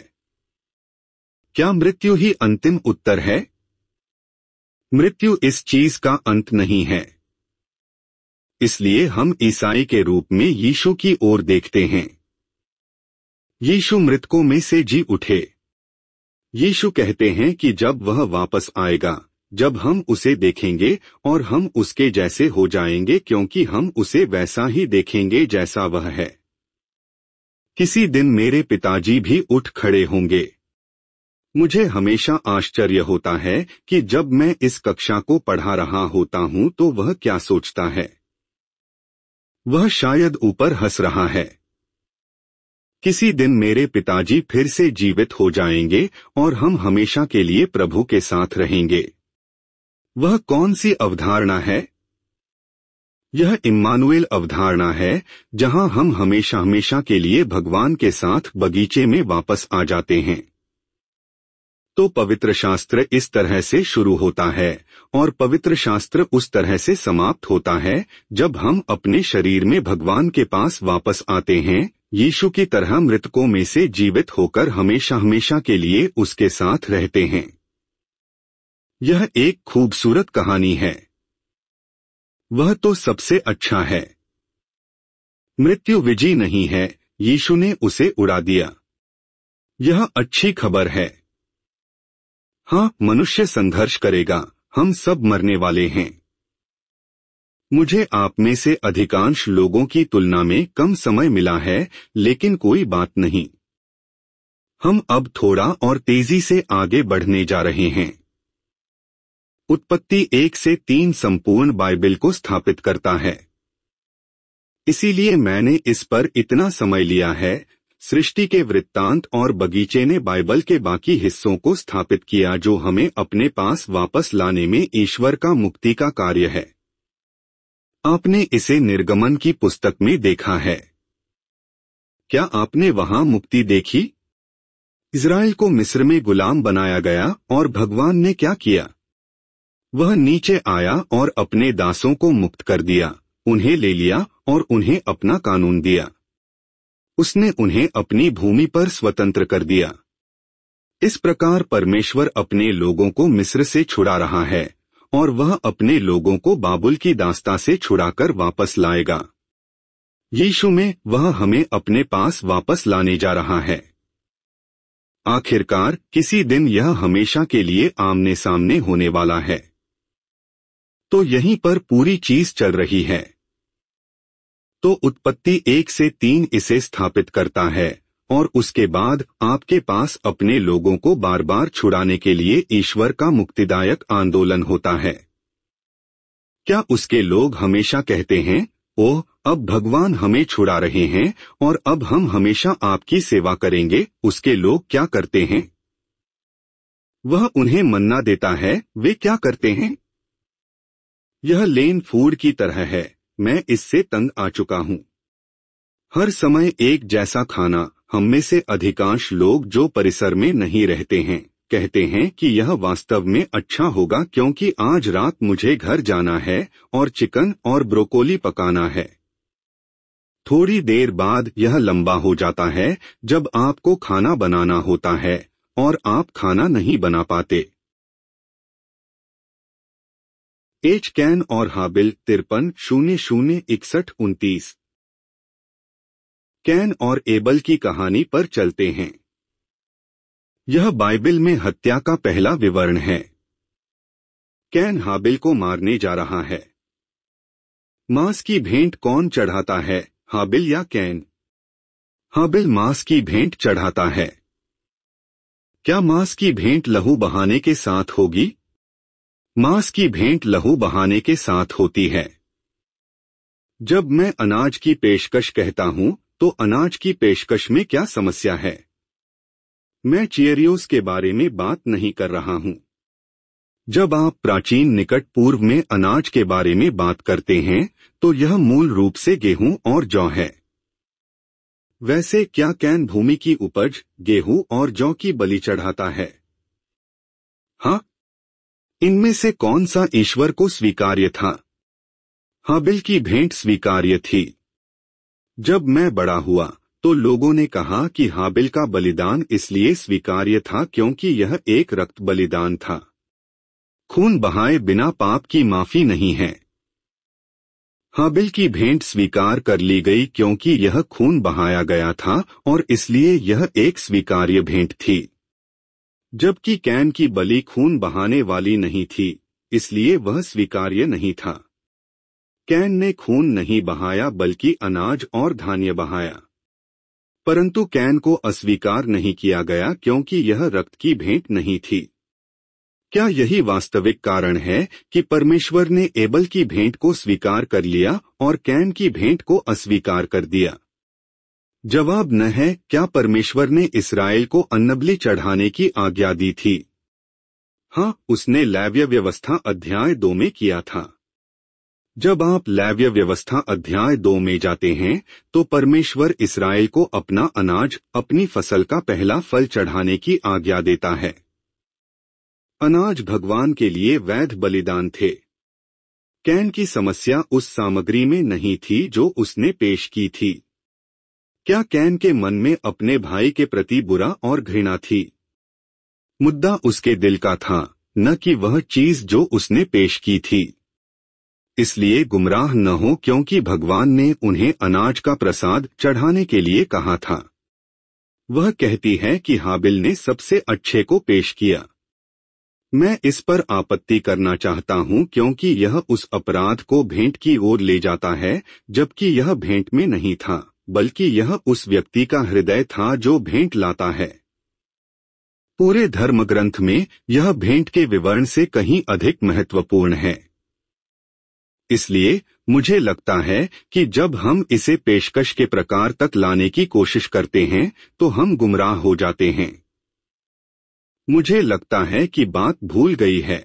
क्या मृत्यु ही अंतिम उत्तर है? मृत्यु इस चीज का अंत नहीं है। इसलिए हम ईसाई के रूप में यीशु की ओर देखते हैं। यीशु मृतकों में से जी उठे। यीशु कहते हैं कि जब वह वापस आएगा, जब हम उसे देखेंगे और हम उसके जैसे हो जाएंगे क्योंकि हम उसे वैसा ही देखेंगे जैसा वह है। किसी दिन मेरे पिताजी भी उठ खड़े होंगे। मुझे हमेशा आश्चर्य होता है कि जब मैं इस कक्षा को पढ़ा रहा होता हूं तो वह क्या सोचता है। वह शायद ऊपर हंस रहा है। किसी दिन मेरे पिताजी फिर से जीवित हो जाएंगे और हम हमेशा के लिए प्रभु के साथ रहेंगे। वह कौन सी अवधारणा है? यह इम्मानुएल अवधारणा है, जहां हम हमेशा हमेशा के लिए भगवान के साथ बगीचे में वापस आ जाते हैं। तो पवित्र शास्त्र इस तरह से शुरू होता है और पवित्र शास्त्र उस तरह से समाप्त होता है जब हम अपने शरीर में भगवान के पास वापस आते हैं, यीशु की तरह मृतकों में से जीवित होकर हमेशा हमेशा के लिए उसके साथ रहते हैं। यह एक खूबसूरत कहानी है। वह तो सबसे अच्छा है। मृत्यु विजयी नहीं है, यीशु ने उसे उड़ा दिया। यह अच्छी खबर है। हाँ, मनुष्य संघर्ष करेगा, हम सब मरने वाले हैं। मुझे आप में से अधिकांश लोगों की तुलना में कम समय मिला है, लेकिन कोई बात नहीं। हम अब थोड़ा और तेजी से आगे बढ़ने जा रहे हैं। उत्पत्ति 1 से 3 संपूर्ण बाइबल को स्थापित करता है। इसीलिए मैंने इस पर इतना समय लिया है। सृष्टि के वृत्तांत और बगीचे ने बाइबल के बाकी हिस्सों को स्थापित किया, जो हमें अपने पास वापस लाने में ईश्वर का मुक्ति का कार्य है। आपने इसे निर्गमन की पुस्तक में देखा है। क्या आपने वहां मुक्ति देखी? इज़राइल को मिस्र में गुलाम बनाया गया और भगवान ने क्या किया? वह नीचे आया और अपने दासों को मुक्त कर दिया, उन्हें ले लिया और उन्हें अपना कानून दिया। उसने उन्हें अपनी भूमि पर स्वतंत्र कर दिया। इस प्रकार परमेश्वर अपने लोगों को मिस्र से छुड़ा रहा है और वह अपने लोगों को बाबुल की दास्ता से छुड़ाकर वापस लाएगा। यीशु में वह हमें अपने पास वापस लाने जा रहा है। आखिरकार किसी दिन यह हमेशा के लिए आमने सामने होने वाला है। तो यहीं पर पूरी चीज चल रही है। तो उत्पत्ति 1 से 3 इसे स्थापित करता है और उसके बाद आपके पास अपने लोगों को बार बार छुड़ाने के लिए ईश्वर का मुक्तिदायक आंदोलन होता है। क्या उसके लोग हमेशा कहते हैं, ओह, अब भगवान हमें छुड़ा रहे हैं और अब हम हमेशा आपकी सेवा करेंगे? उसके लोग क्या करते हैं? वह उन्हें मन्ना देता है। वे क्या करते हैं? यह लेन फूड की तरह है। मैं इससे तंग आ चुका हूं। हर समय एक जैसा खाना। हम में से अधिकांश लोग जो परिसर में नहीं रहते हैं कहते हैं कि यह वास्तव में अच्छा होगा क्योंकि आज रात मुझे घर जाना है और चिकन और ब्रोकोली पकाना है। थोड़ी देर बाद यह लंबा हो जाता है जब आपको खाना बनाना होता है और आप खाना नहीं बना पाते। एच कैन और हाबिल 53-00-61-29। कैन और एबल की कहानी पर चलते हैं। यह बाइबल में हत्या का पहला विवरण है। कैन हाबिल को मारने जा रहा है। मांस की भेंट कौन चढ़ाता है, हाबिल या कैन? हाबिल मांस की भेंट चढ़ाता है। क्या मांस की भेंट लहू बहाने के साथ होगी? मांस की भेंट लहू बहाने के साथ होती है। जब मैं अनाज की पेशकश कहता हूं तो अनाज की पेशकश में क्या समस्या है? मैं चीयरियोस के बारे में बात नहीं कर रहा हूं। जब आप प्राचीन निकट पूर्व में अनाज के बारे में बात करते हैं तो यह मूल रूप से गेहूं और जौ है। वैसे क्या कैन भूमि की उपज गेहूं और जौ की बलि चढ़ाता है? हाँ। इनमें से कौन सा ईश्वर को स्वीकार्य था? हाबिल की भेंट स्वीकार्य थी। जब मैं बड़ा हुआ तो लोगों ने कहा कि हाबिल का बलिदान इसलिए स्वीकार्य था क्योंकि यह एक रक्त बलिदान था। खून बहाए बिना पाप की माफी नहीं है। हाबिल की भेंट स्वीकार कर ली गई क्योंकि यह खून बहाया गया था और इसलिए यह एक स्वीकार्य भेंट थी। जबकि कैन की बलि खून बहाने वाली नहीं थी, इसलिए वह स्वीकार्य नहीं था। कैन ने खून नहीं बहाया बल्कि अनाज और धान्य बहाया। परंतु कैन को अस्वीकार नहीं किया गया क्योंकि यह रक्त की भेंट नहीं थी। क्या यही वास्तविक कारण है कि परमेश्वर ने एबल की भेंट को स्वीकार कर लिया और कैन की भेंट को अस्वीकार कर दिया? जवाब न है। क्या परमेश्वर ने इस्राएल को अन्नबलि चढ़ाने की आज्ञा दी थी? हाँ, उसने लेव्य व्यवस्था अध्याय 2 में किया था। जब आप लेव्य व्यवस्था अध्याय 2 में जाते हैं तो परमेश्वर इस्राएल को अपना अनाज, अपनी फसल का पहला फल चढ़ाने की आज्ञा देता है। अनाज भगवान के लिए वैध बलिदान थे। कैन की समस्या उस सामग्री में नहीं थी जो उसने पेश की थी। क्या कैन के मन में अपने भाई के प्रति बुरा और घृणा थी? मुद्दा उसके दिल का था, न कि वह चीज जो उसने पेश की थी। इसलिए गुमराह न हो, क्योंकि भगवान ने उन्हें अनाज का प्रसाद चढ़ाने के लिए कहा था। वह कहती है कि हाबिल ने सबसे अच्छे को पेश किया। मैं इस पर आपत्ति करना चाहता हूं क्योंकि यह उस अपराध को भेंट की ओर ले जाता है, जबकि यह भेंट में नहीं था, बल्कि यह उस व्यक्ति का हृदय था जो भेंट लाता है। पूरे धर्म ग्रंथ में यह भेंट के विवरण से कहीं अधिक महत्वपूर्ण है। इसलिए मुझे लगता है कि जब हम इसे पेशकश के प्रकार तक लाने की कोशिश करते हैं तो हम गुमराह हो जाते हैं। मुझे लगता है कि बात भूल गई है।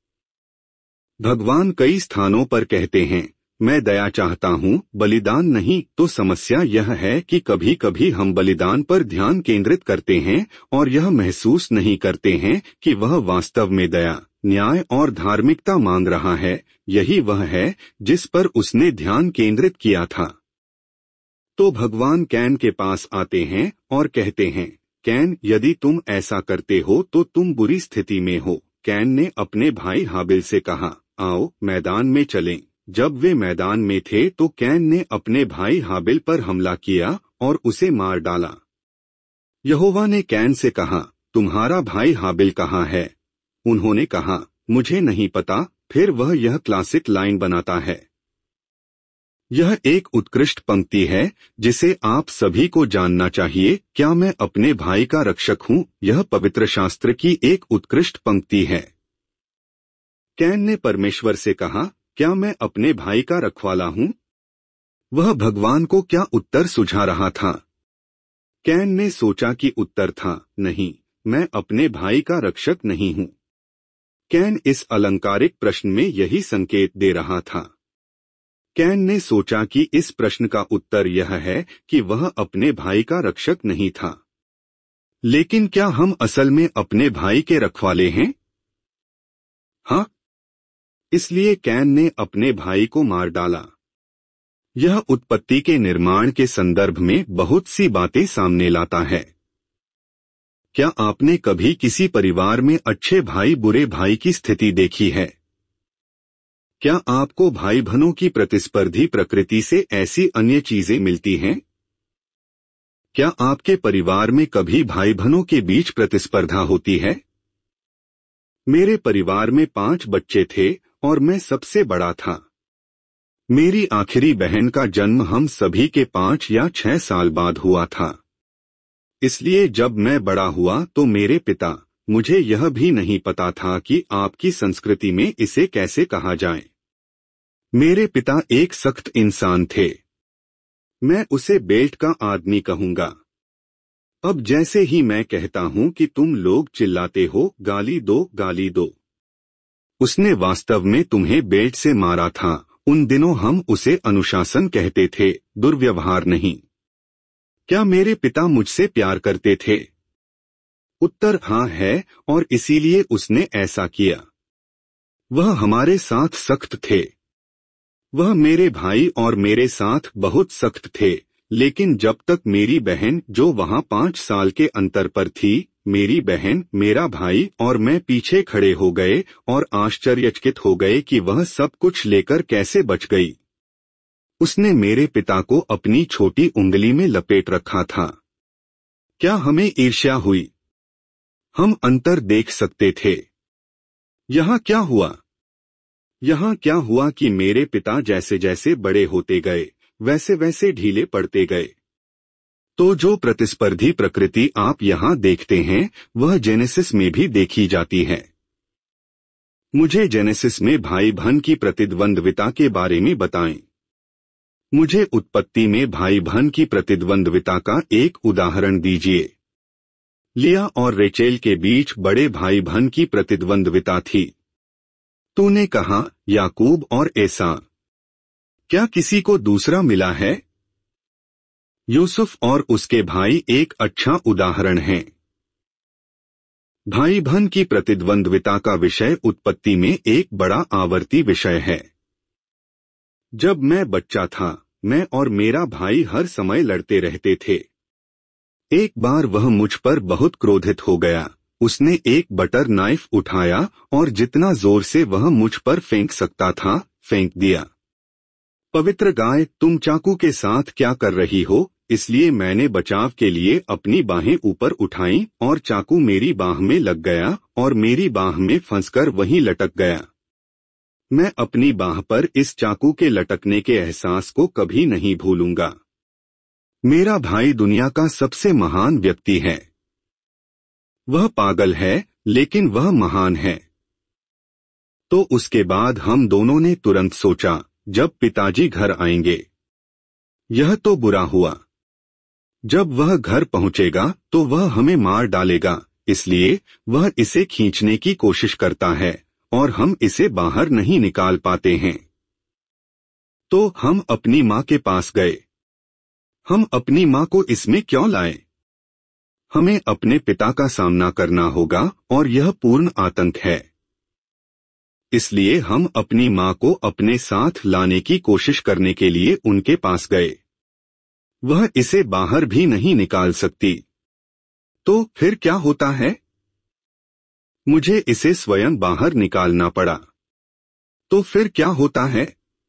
भगवान कई स्थानों पर कहते हैं, मैं दया चाहता हूँ, बलिदान नहीं। तो समस्या यह है कि कभी कभी हम बलिदान पर ध्यान केंद्रित करते हैं और यह महसूस नहीं करते हैं कि वह वास्तव में दया, न्याय और धार्मिकता मांग रहा है। यही वह है जिस पर उसने ध्यान केंद्रित किया था। तो भगवान कैन के पास आते हैं और कहते हैं, कैन, यदि तुम ऐसा करते हो तो तुम बुरी स्थिति में हो। कैन ने अपने भाई हाबिल से कहा, आओ मैदान में चलें। जब वे मैदान में थे तो कैन ने अपने भाई हाबिल पर हमला किया और उसे मार डाला। यहोवा ने कैन से कहा, तुम्हारा भाई हाबिल कहाँ है? उन्होंने कहा, मुझे नहीं पता। फिर वह यह क्लासिक लाइन बनाता है। यह एक उत्कृष्ट पंक्ति है जिसे आप सभी को जानना चाहिए। क्या मैं अपने भाई का रक्षक हूँ? यह पवित्र शास्त्र की एक उत्कृष्ट पंक्ति है। कैन ने परमेश्वर से कहा, क्या मैं अपने भाई का रखवाला हूँ? वह भगवान को क्या उत्तर सुझा रहा था? कैन ने सोचा कि उत्तर था, नहीं, मैं अपने भाई का रक्षक नहीं हूँ। कैन इस अलंकारिक प्रश्न में यही संकेत दे रहा था। कैन ने सोचा कि इस प्रश्न का उत्तर यह है कि वह अपने भाई का रक्षक नहीं था। लेकिन क्या हम असल में अपने भाई के रखवाले हैं? हाँ। इसलिए कैन ने अपने भाई को मार डाला। यह उत्पत्ति के निर्माण के संदर्भ में बहुत सी बातें सामने लाता है। क्या आपने कभी किसी परिवार में अच्छे भाई बुरे भाई की स्थिति देखी है? क्या आपको भाई बहनों की प्रतिस्पर्धी प्रकृति से ऐसी अन्य चीजें मिलती हैं? क्या आपके परिवार में कभी भाई बहनों के बीच प्रतिस्पर्धा होती है? मेरे परिवार में 5 बच्चे थे और मैं सबसे बड़ा था। मेरी आखिरी बहन का जन्म हम सभी के 5 या 6 साल बाद हुआ था। इसलिए जब मैं बड़ा हुआ तो मेरे पिता, मुझे यह भी नहीं पता था कि आपकी संस्कृति में इसे कैसे कहा जाए। मेरे पिता एक सख्त इंसान थे। मैं उसे बेल्ट का आदमी कहूंगा। अब जैसे ही मैं कहता हूं कि तुम लोग चिल्लाते हो, गाली दो, गाली दो। उसने वास्तव में तुम्हें बेल्ट से मारा था। उन दिनों हम उसे अनुशासन कहते थे, दुर्व्यवहार नहीं। क्या मेरे पिता मुझसे प्यार करते थे? उत्तर हाँ है, और इसीलिए उसने ऐसा किया। वह हमारे साथ सख्त थे। वह मेरे भाई और मेरे साथ बहुत सख्त थे, लेकिन जब तक मेरी बहन, जो वहां 5 साल के अंतर पर थी, मेरी बहन, मेरा भाई और मैं पीछे खड़े हो गए और आश्चर्यचकित हो गए कि वह सब कुछ लेकर कैसे बच गई। उसने मेरे पिता को अपनी छोटी उंगली में लपेट रखा था। क्या हमें ईर्ष्या हुई? हम अंतर देख सकते थे। यहाँ क्या हुआ? यहाँ क्या हुआ कि मेरे पिता जैसे जैसे बड़े होते गए, वैसे वैसे ढीले पड़ते गए। तो जो प्रतिस्पर्धी प्रकृति आप यहाँ देखते हैं, वह जेनेसिस में भी देखी जाती है। मुझे जेनेसिस में भाई बहन की प्रतिद्वंद्विता के बारे में बताएं। मुझे उत्पत्ति में भाई बहन की प्रतिद्वंद्विता का एक उदाहरण दीजिए। लिया और रेचेल के बीच बड़े भाई बहन की प्रतिद्वंद्विता थी। तूने कहा याकूब और एसा। क्या किसी को दूसरा मिला है? यूसुफ और उसके भाई एक अच्छा उदाहरण हैं। भाई बहन की प्रतिद्वंद्विता का विषय उत्पत्ति में एक बड़ा आवर्ती विषय है। जब मैं बच्चा था, मैं और मेरा भाई हर समय लड़ते रहते थे। एक बार वह मुझ पर बहुत क्रोधित हो गया। उसने एक बटर नाइफ उठाया और जितना जोर से वह मुझ पर फेंक सकता था, फेंक दिया। पवित्र गाय, तुम चाकू के साथ क्या कर रही हो? इसलिए मैंने बचाव के लिए अपनी बाहें ऊपर उठाईं और चाकू मेरी बाह में लग गया और मेरी बाह में फंसकर वहीं लटक गया। मैं अपनी बाह पर इस चाकू के लटकने के एहसास को कभी नहीं भूलूंगा। मेरा भाई दुनिया का सबसे महान व्यक्ति है। वह पागल है, लेकिन वह महान है। तो उसके बाद हम दोनों ने तुरंत सोचा, जब पिताजी घर आएंगे। यह तो बुरा हुआ। जब वह घर पहुंचेगा तो वह हमें मार डालेगा, इसलिए वह इसे खींचने की कोशिश करता है और हम इसे बाहर नहीं निकाल पाते हैं। तो हम अपनी माँ के पास गए। हम अपनी माँ को इसमें क्यों लाए? हमें अपने पिता का सामना करना होगा और यह पूर्ण आतंक है। इसलिए हम अपनी माँ को अपने साथ लाने की कोशिश करने के लिए उनके पास गए। वह इसे बाहर भी नहीं निकाल सकती। तो फिर क्या होता है? मुझे इसे स्वयं बाहर निकालना पड़ा। तो फिर क्या होता है?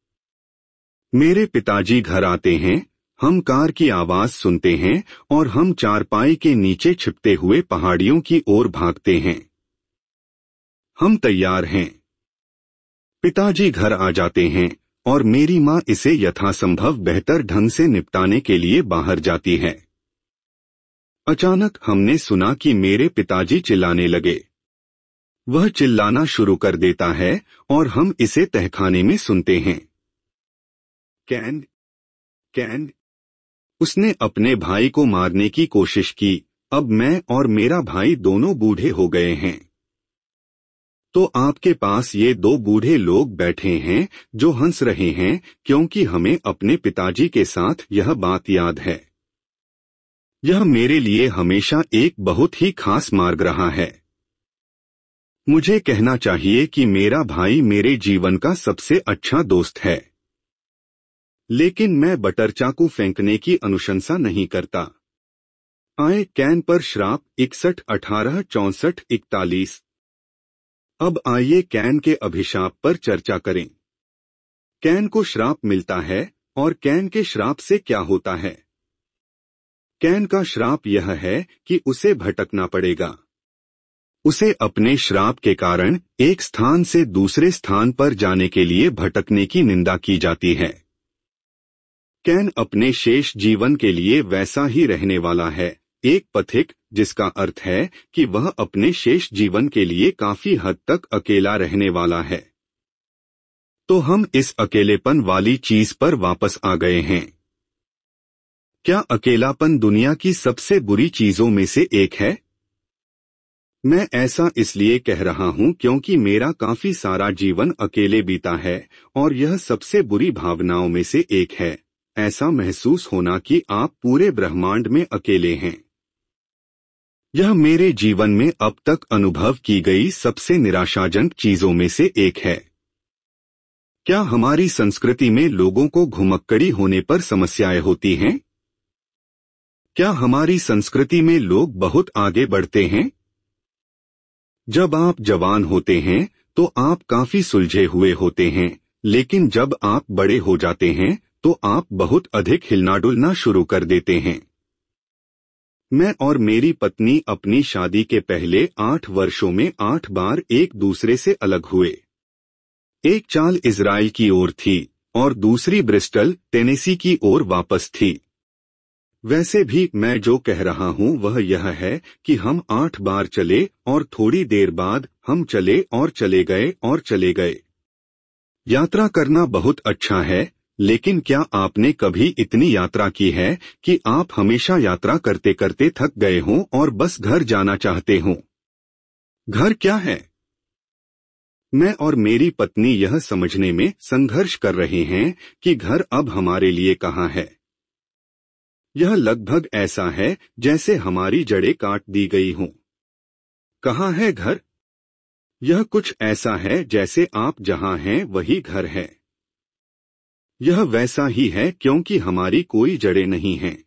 मेरे पिताजी घर आते हैं, हम कार की आवाज सुनते हैं और हम चारपाई के नीचे छिपते हुए पहाड़ियों की ओर भागते हैं। हम तैयार हैं। पिताजी घर आ जाते हैं और मेरी माँ इसे यथासंभव बेहतर ढंग से निपटाने के लिए बाहर जाती है। अचानक हमने सुना कि मेरे पिताजी चिल्लाने लगे। वह चिल्लाना शुरू कर देता है और हम इसे तहखाने में सुनते हैं। Cain, Cain. उसने अपने भाई को मारने की कोशिश की। अब मैं और मेरा भाई दोनों बूढ़े हो गए हैं। तो आपके पास ये दो बूढ़े लोग बैठे हैं जो हंस रहे हैं क्योंकि हमें अपने पिताजी के साथ यह बात याद है। यह मेरे लिए हमेशा एक बहुत ही खास मार्ग रहा है। मुझे कहना चाहिए कि मेरा भाई मेरे जीवन का सबसे अच्छा दोस्त है। लेकिन मैं बटर चाकू फेंकने की अनुशंसा नहीं करता। आए कैन पर श्राप 61, 18, 64, 41। अब आइए कैन के अभिशाप पर चर्चा करें। कैन को श्राप मिलता है और कैन के श्राप से क्या होता है? कैन का श्राप यह है कि उसे भटकना पड़ेगा। उसे अपने श्राप के कारण एक स्थान से दूसरे स्थान पर जाने के लिए भटकने की निंदा की जाती है। कैन अपने शेष जीवन के लिए वैसा ही रहने वाला है, एक पथिक, जिसका अर्थ है कि वह अपने शेष जीवन के लिए काफी हद तक अकेला रहने वाला है। तो हम इस अकेलेपन वाली चीज पर वापस आ गए हैं। क्या अकेलापन दुनिया की सबसे बुरी चीजों में से एक है? मैं ऐसा इसलिए कह रहा हूं क्योंकि मेरा काफी सारा जीवन अकेले बीता है और यह सबसे बुरी भावनाओं में से एक है, ऐसा महसूस होना कि आप पूरे ब्रह्मांड में अकेले हैं। यह मेरे जीवन में अब तक अनुभव की गई सबसे निराशाजनक चीजों में से एक है। क्या हमारी संस्कृति में लोगों को घुमक्कड़ी होने पर समस्याएं होती हैं? क्या हमारी संस्कृति में लोग बहुत आगे बढ़ते हैं? जब आप जवान होते हैं तो आप काफी सुलझे हुए होते हैं, लेकिन जब आप बड़े हो जाते हैं तो आप बहुत अधिक हिलना डुलना शुरू कर देते हैं। मैं और मेरी पत्नी अपनी शादी के पहले 8 वर्षों में 8 बार एक दूसरे से अलग हुए। एक चाल इजराइल की ओर थी और दूसरी ब्रिस्टल, टेनेसी की ओर वापस थी। वैसे भी मैं जो कह रहा हूं वह यह है कि हम 8 बार चले और थोड़ी देर बाद हम चले और चले गए और चले गए। यात्रा करना बहुत अच्छा है, लेकिन क्या आपने कभी इतनी यात्रा की है कि आप हमेशा यात्रा करते करते थक गए हों और बस घर जाना चाहते हों? घर क्या है? मैं और मेरी पत्नी यह समझने में संघर्ष कर रहे हैं कि घर अब हमारे लिए कहाँ है। यह लगभग ऐसा है जैसे हमारी जड़ें काट दी गई हों। कहाँ है घर? यह कुछ ऐसा है जैसे आप जहाँ हैं वही घर है। यह वैसा ही है क्योंकि हमारी कोई जड़ें नहीं हैं।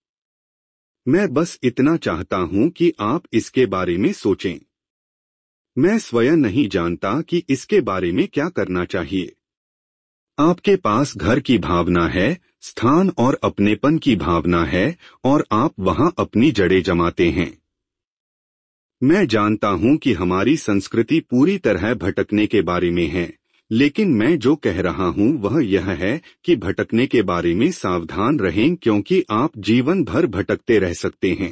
मैं बस इतना चाहता हूं कि आप इसके बारे में सोचें। मैं स्वयं नहीं जानता कि इसके बारे में क्या करना चाहिए। आपके पास घर की भावना है, स्थान और अपनेपन की भावना है और आप वहां अपनी जड़ें जमाते हैं। मैं जानता हूं कि हमारी संस्कृति पूरी तरह भटकने के बारे में है, लेकिन मैं जो कह रहा हूं वह यह है कि भटकने के बारे में सावधान रहें क्योंकि आप जीवन भर भटकते रह सकते हैं।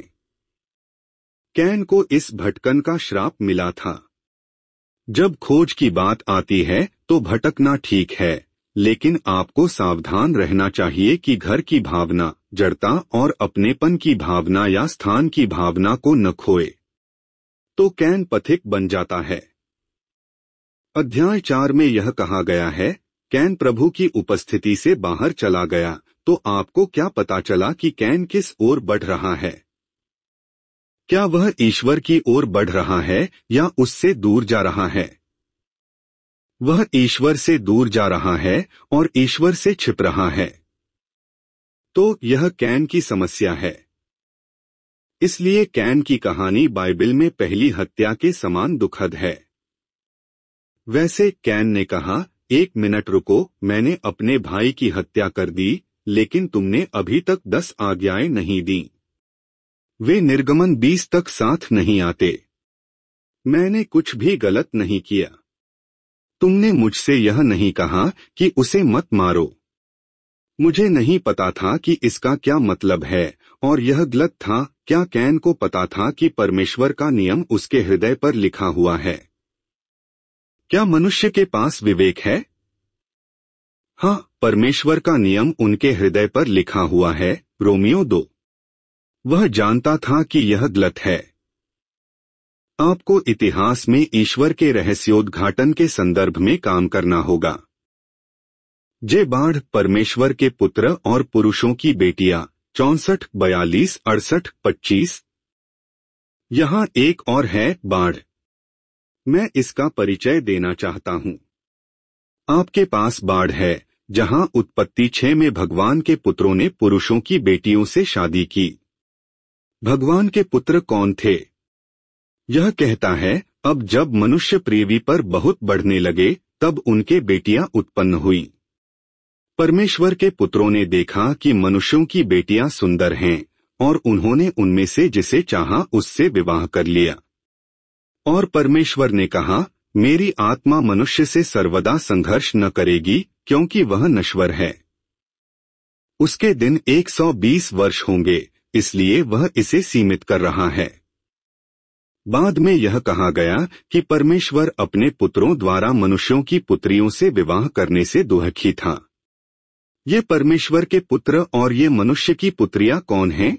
कैन को इस भटकन का श्राप मिला था। जब खोज की बात आती है तो भटकना ठीक है, लेकिन आपको सावधान रहना चाहिए कि घर की भावना, जड़ता और अपनेपन की भावना या स्थान की भावना को न खोए। तो कैन पथिक बन जाता है। अध्याय 4 में यह कहा गया है, कैन प्रभु की उपस्थिति से बाहर चला गया। तो आपको क्या पता चला कि कैन किस ओर बढ़ रहा है? क्या वह ईश्वर की ओर बढ़ रहा है या उससे दूर जा रहा है? वह ईश्वर से दूर जा रहा है और ईश्वर से छिप रहा है। तो यह कैन की समस्या है। इसलिए कैन की कहानी बाइबल में पहली हत्या के समान दुखद है। वैसे कैन ने कहा, 1 मिनट रुको, मैंने अपने भाई की हत्या कर दी, लेकिन तुमने अभी तक 10 आज्ञाएं नहीं दी। वे निर्गमन 20 तक साथ नहीं आते। मैंने कुछ भी गलत नहीं किया। तुमने मुझसे यह नहीं कहा कि उसे मत मारो। मुझे नहीं पता था कि इसका क्या मतलब है और यह गलत था। क्या कैन को पता था कि परमेश्वर का नियम उसके हृदय पर लिखा हुआ है? क्या मनुष्य के पास विवेक है? हाँ, परमेश्वर का नियम उनके हृदय पर लिखा हुआ है। रोमियो 2। वह जानता था कि यह गलत है। आपको इतिहास में ईश्वर के रहस्योद्घाटन के संदर्भ में काम करना होगा। जे बाढ़, परमेश्वर के पुत्र और पुरुषों की बेटियां, 64, 42, 68, 25। यहां एक और है, बाढ़। मैं इसका परिचय देना चाहता हूं। आपके पास बाढ़ है, जहां उत्पत्ति 6 में भगवान के पुत्रों ने पुरुषों की बेटियों से शादी की। भगवान के पुत्र कौन थे? यह कहता है, अब जब मनुष्य पृथ्वी पर बहुत बढ़ने लगे तब उनके बेटियां उत्पन्न हुई। परमेश्वर के पुत्रों ने देखा कि मनुष्यों की बेटियां सुंदर हैं और उन्होंने उनमें से जिसे चाहा उससे विवाह कर लिया। और परमेश्वर ने कहा, मेरी आत्मा मनुष्य से सर्वदा संघर्ष न करेगी क्योंकि वह नश्वर है। उसके दिन 120 वर्ष होंगे, इसलिए वह इसे सीमित कर रहा है। बाद में यह कहा गया कि परमेश्वर अपने पुत्रों द्वारा मनुष्यों की पुत्रियों से विवाह करने से दुखी था। ये परमेश्वर के पुत्र और ये मनुष्य की पुत्रियां कौन हैं?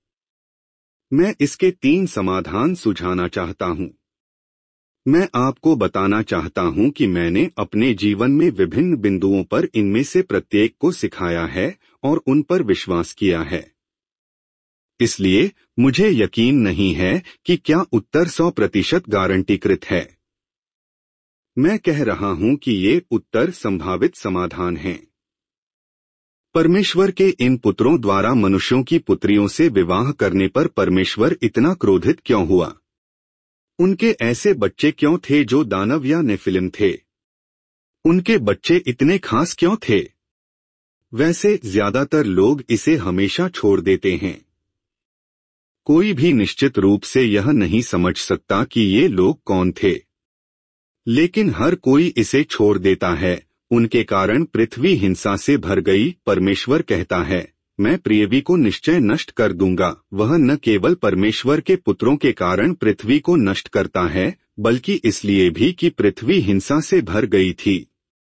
मैं इसके 3 समाधान सुझाना चाहता हूं। मैं आपको बताना चाहता हूं कि मैंने अपने जीवन में विभिन्न बिंदुओं पर इनमें से प्रत्येक को सिखाया है और उन पर विश्वास किया है। इसलिए मुझे यकीन नहीं है कि क्या उत्तर 100% गारंटीकृत है। मैं कह रहा हूं कि ये उत्तर संभावित समाधान हैं। परमेश्वर के इन पुत्रों द्वारा मनुष्यों की पुत्रियों से विवाह करने पर परमेश्वर इतना क्रोधित क्यों हुआ? उनके ऐसे बच्चे क्यों थे जो दानव या नेफिलिम थे? उनके बच्चे इतने खास क्यों थे? वैसे ज्यादातर लोग इसे हमेशा छोड़ देते हैं। कोई भी निश्चित रूप से यह नहीं समझ सकता कि ये लोग कौन थे, लेकिन हर कोई इसे छोड़ देता है। उनके कारण पृथ्वी हिंसा से भर गई। परमेश्वर कहता है, मैं पृथ्वी को निश्चय नष्ट कर दूंगा। वह न केवल परमेश्वर के पुत्रों के कारण पृथ्वी को नष्ट करता है, बल्कि इसलिए भी कि पृथ्वी हिंसा से भर गई थी।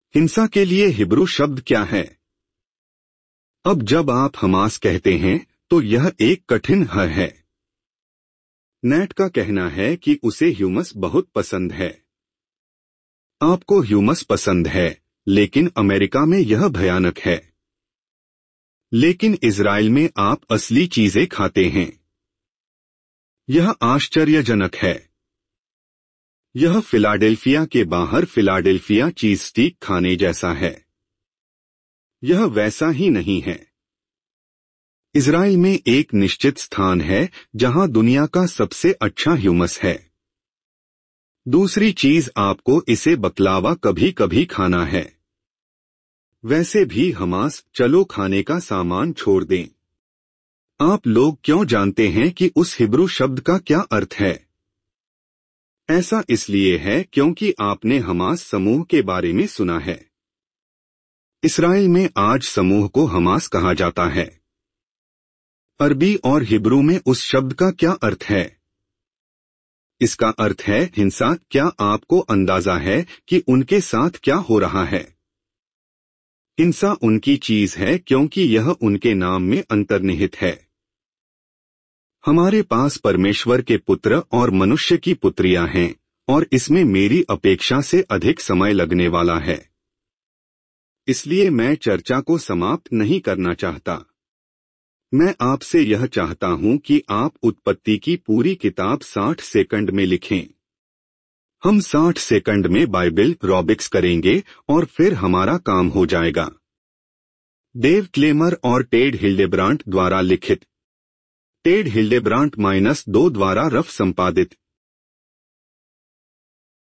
हिंसा के लिए हिब्रू शब्द क्या है? अब जब आप हमास कहते हैं तो यह एक कठिन ह है। नेट का कहना है कि उसे ह्यूमस बहुत पसंद है। आपको ह्यूमस पसंद है, लेकिन अमेरिका में यह भयानक है। लेकिन इज़राइल में आप असली चीजें खाते हैं। यह आश्चर्यजनक है। यह फिलाडेल्फिया के बाहर फिलाडेल्फिया चीज स्टीक खाने जैसा है। यह वैसा ही नहीं है। इज़राइल में एक निश्चित स्थान है जहां दुनिया का सबसे अच्छा ह्यूमस है। दूसरी चीज आपको इसे बकलावा कभी कभी खाना है। वैसे भी हमास चलो खाने का सामान छोड़ दें। आप लोग क्यों जानते हैं कि उस हिब्रू शब्द का क्या अर्थ है? ऐसा इसलिए है क्योंकि आपने हमास समूह के बारे में सुना है। इस्राएल में आज समूह को हमास कहा जाता है। अरबी और हिब्रू में उस शब्द का क्या अर्थ है? इसका अर्थ है हिंसा। क्या आपको अंदाजा है कि उनके साथ क्या हो रहा है? हिंसा उनकी चीज है क्योंकि यह उनके नाम में अंतर्निहित है। हमारे पास परमेश्वर के पुत्र और मनुष्य की पुत्रियां हैं, और इसमें मेरी अपेक्षा से अधिक समय लगने वाला है। इसलिए मैं चर्चा को समाप्त नहीं करना चाहता। मैं आपसे यह चाहता हूं कि आप उत्पत्ति की पूरी किताब 60 सेकंड में लिखें। हम 60 सेकंड में बाइबल रॉबिक्स करेंगे और फिर हमारा काम हो जाएगा। डेव क्लेमर और टेड हिल्डेब्रांट द्वारा लिखित। टेड हिल्डेब्रांट -2 द्वारा रफ संपादित।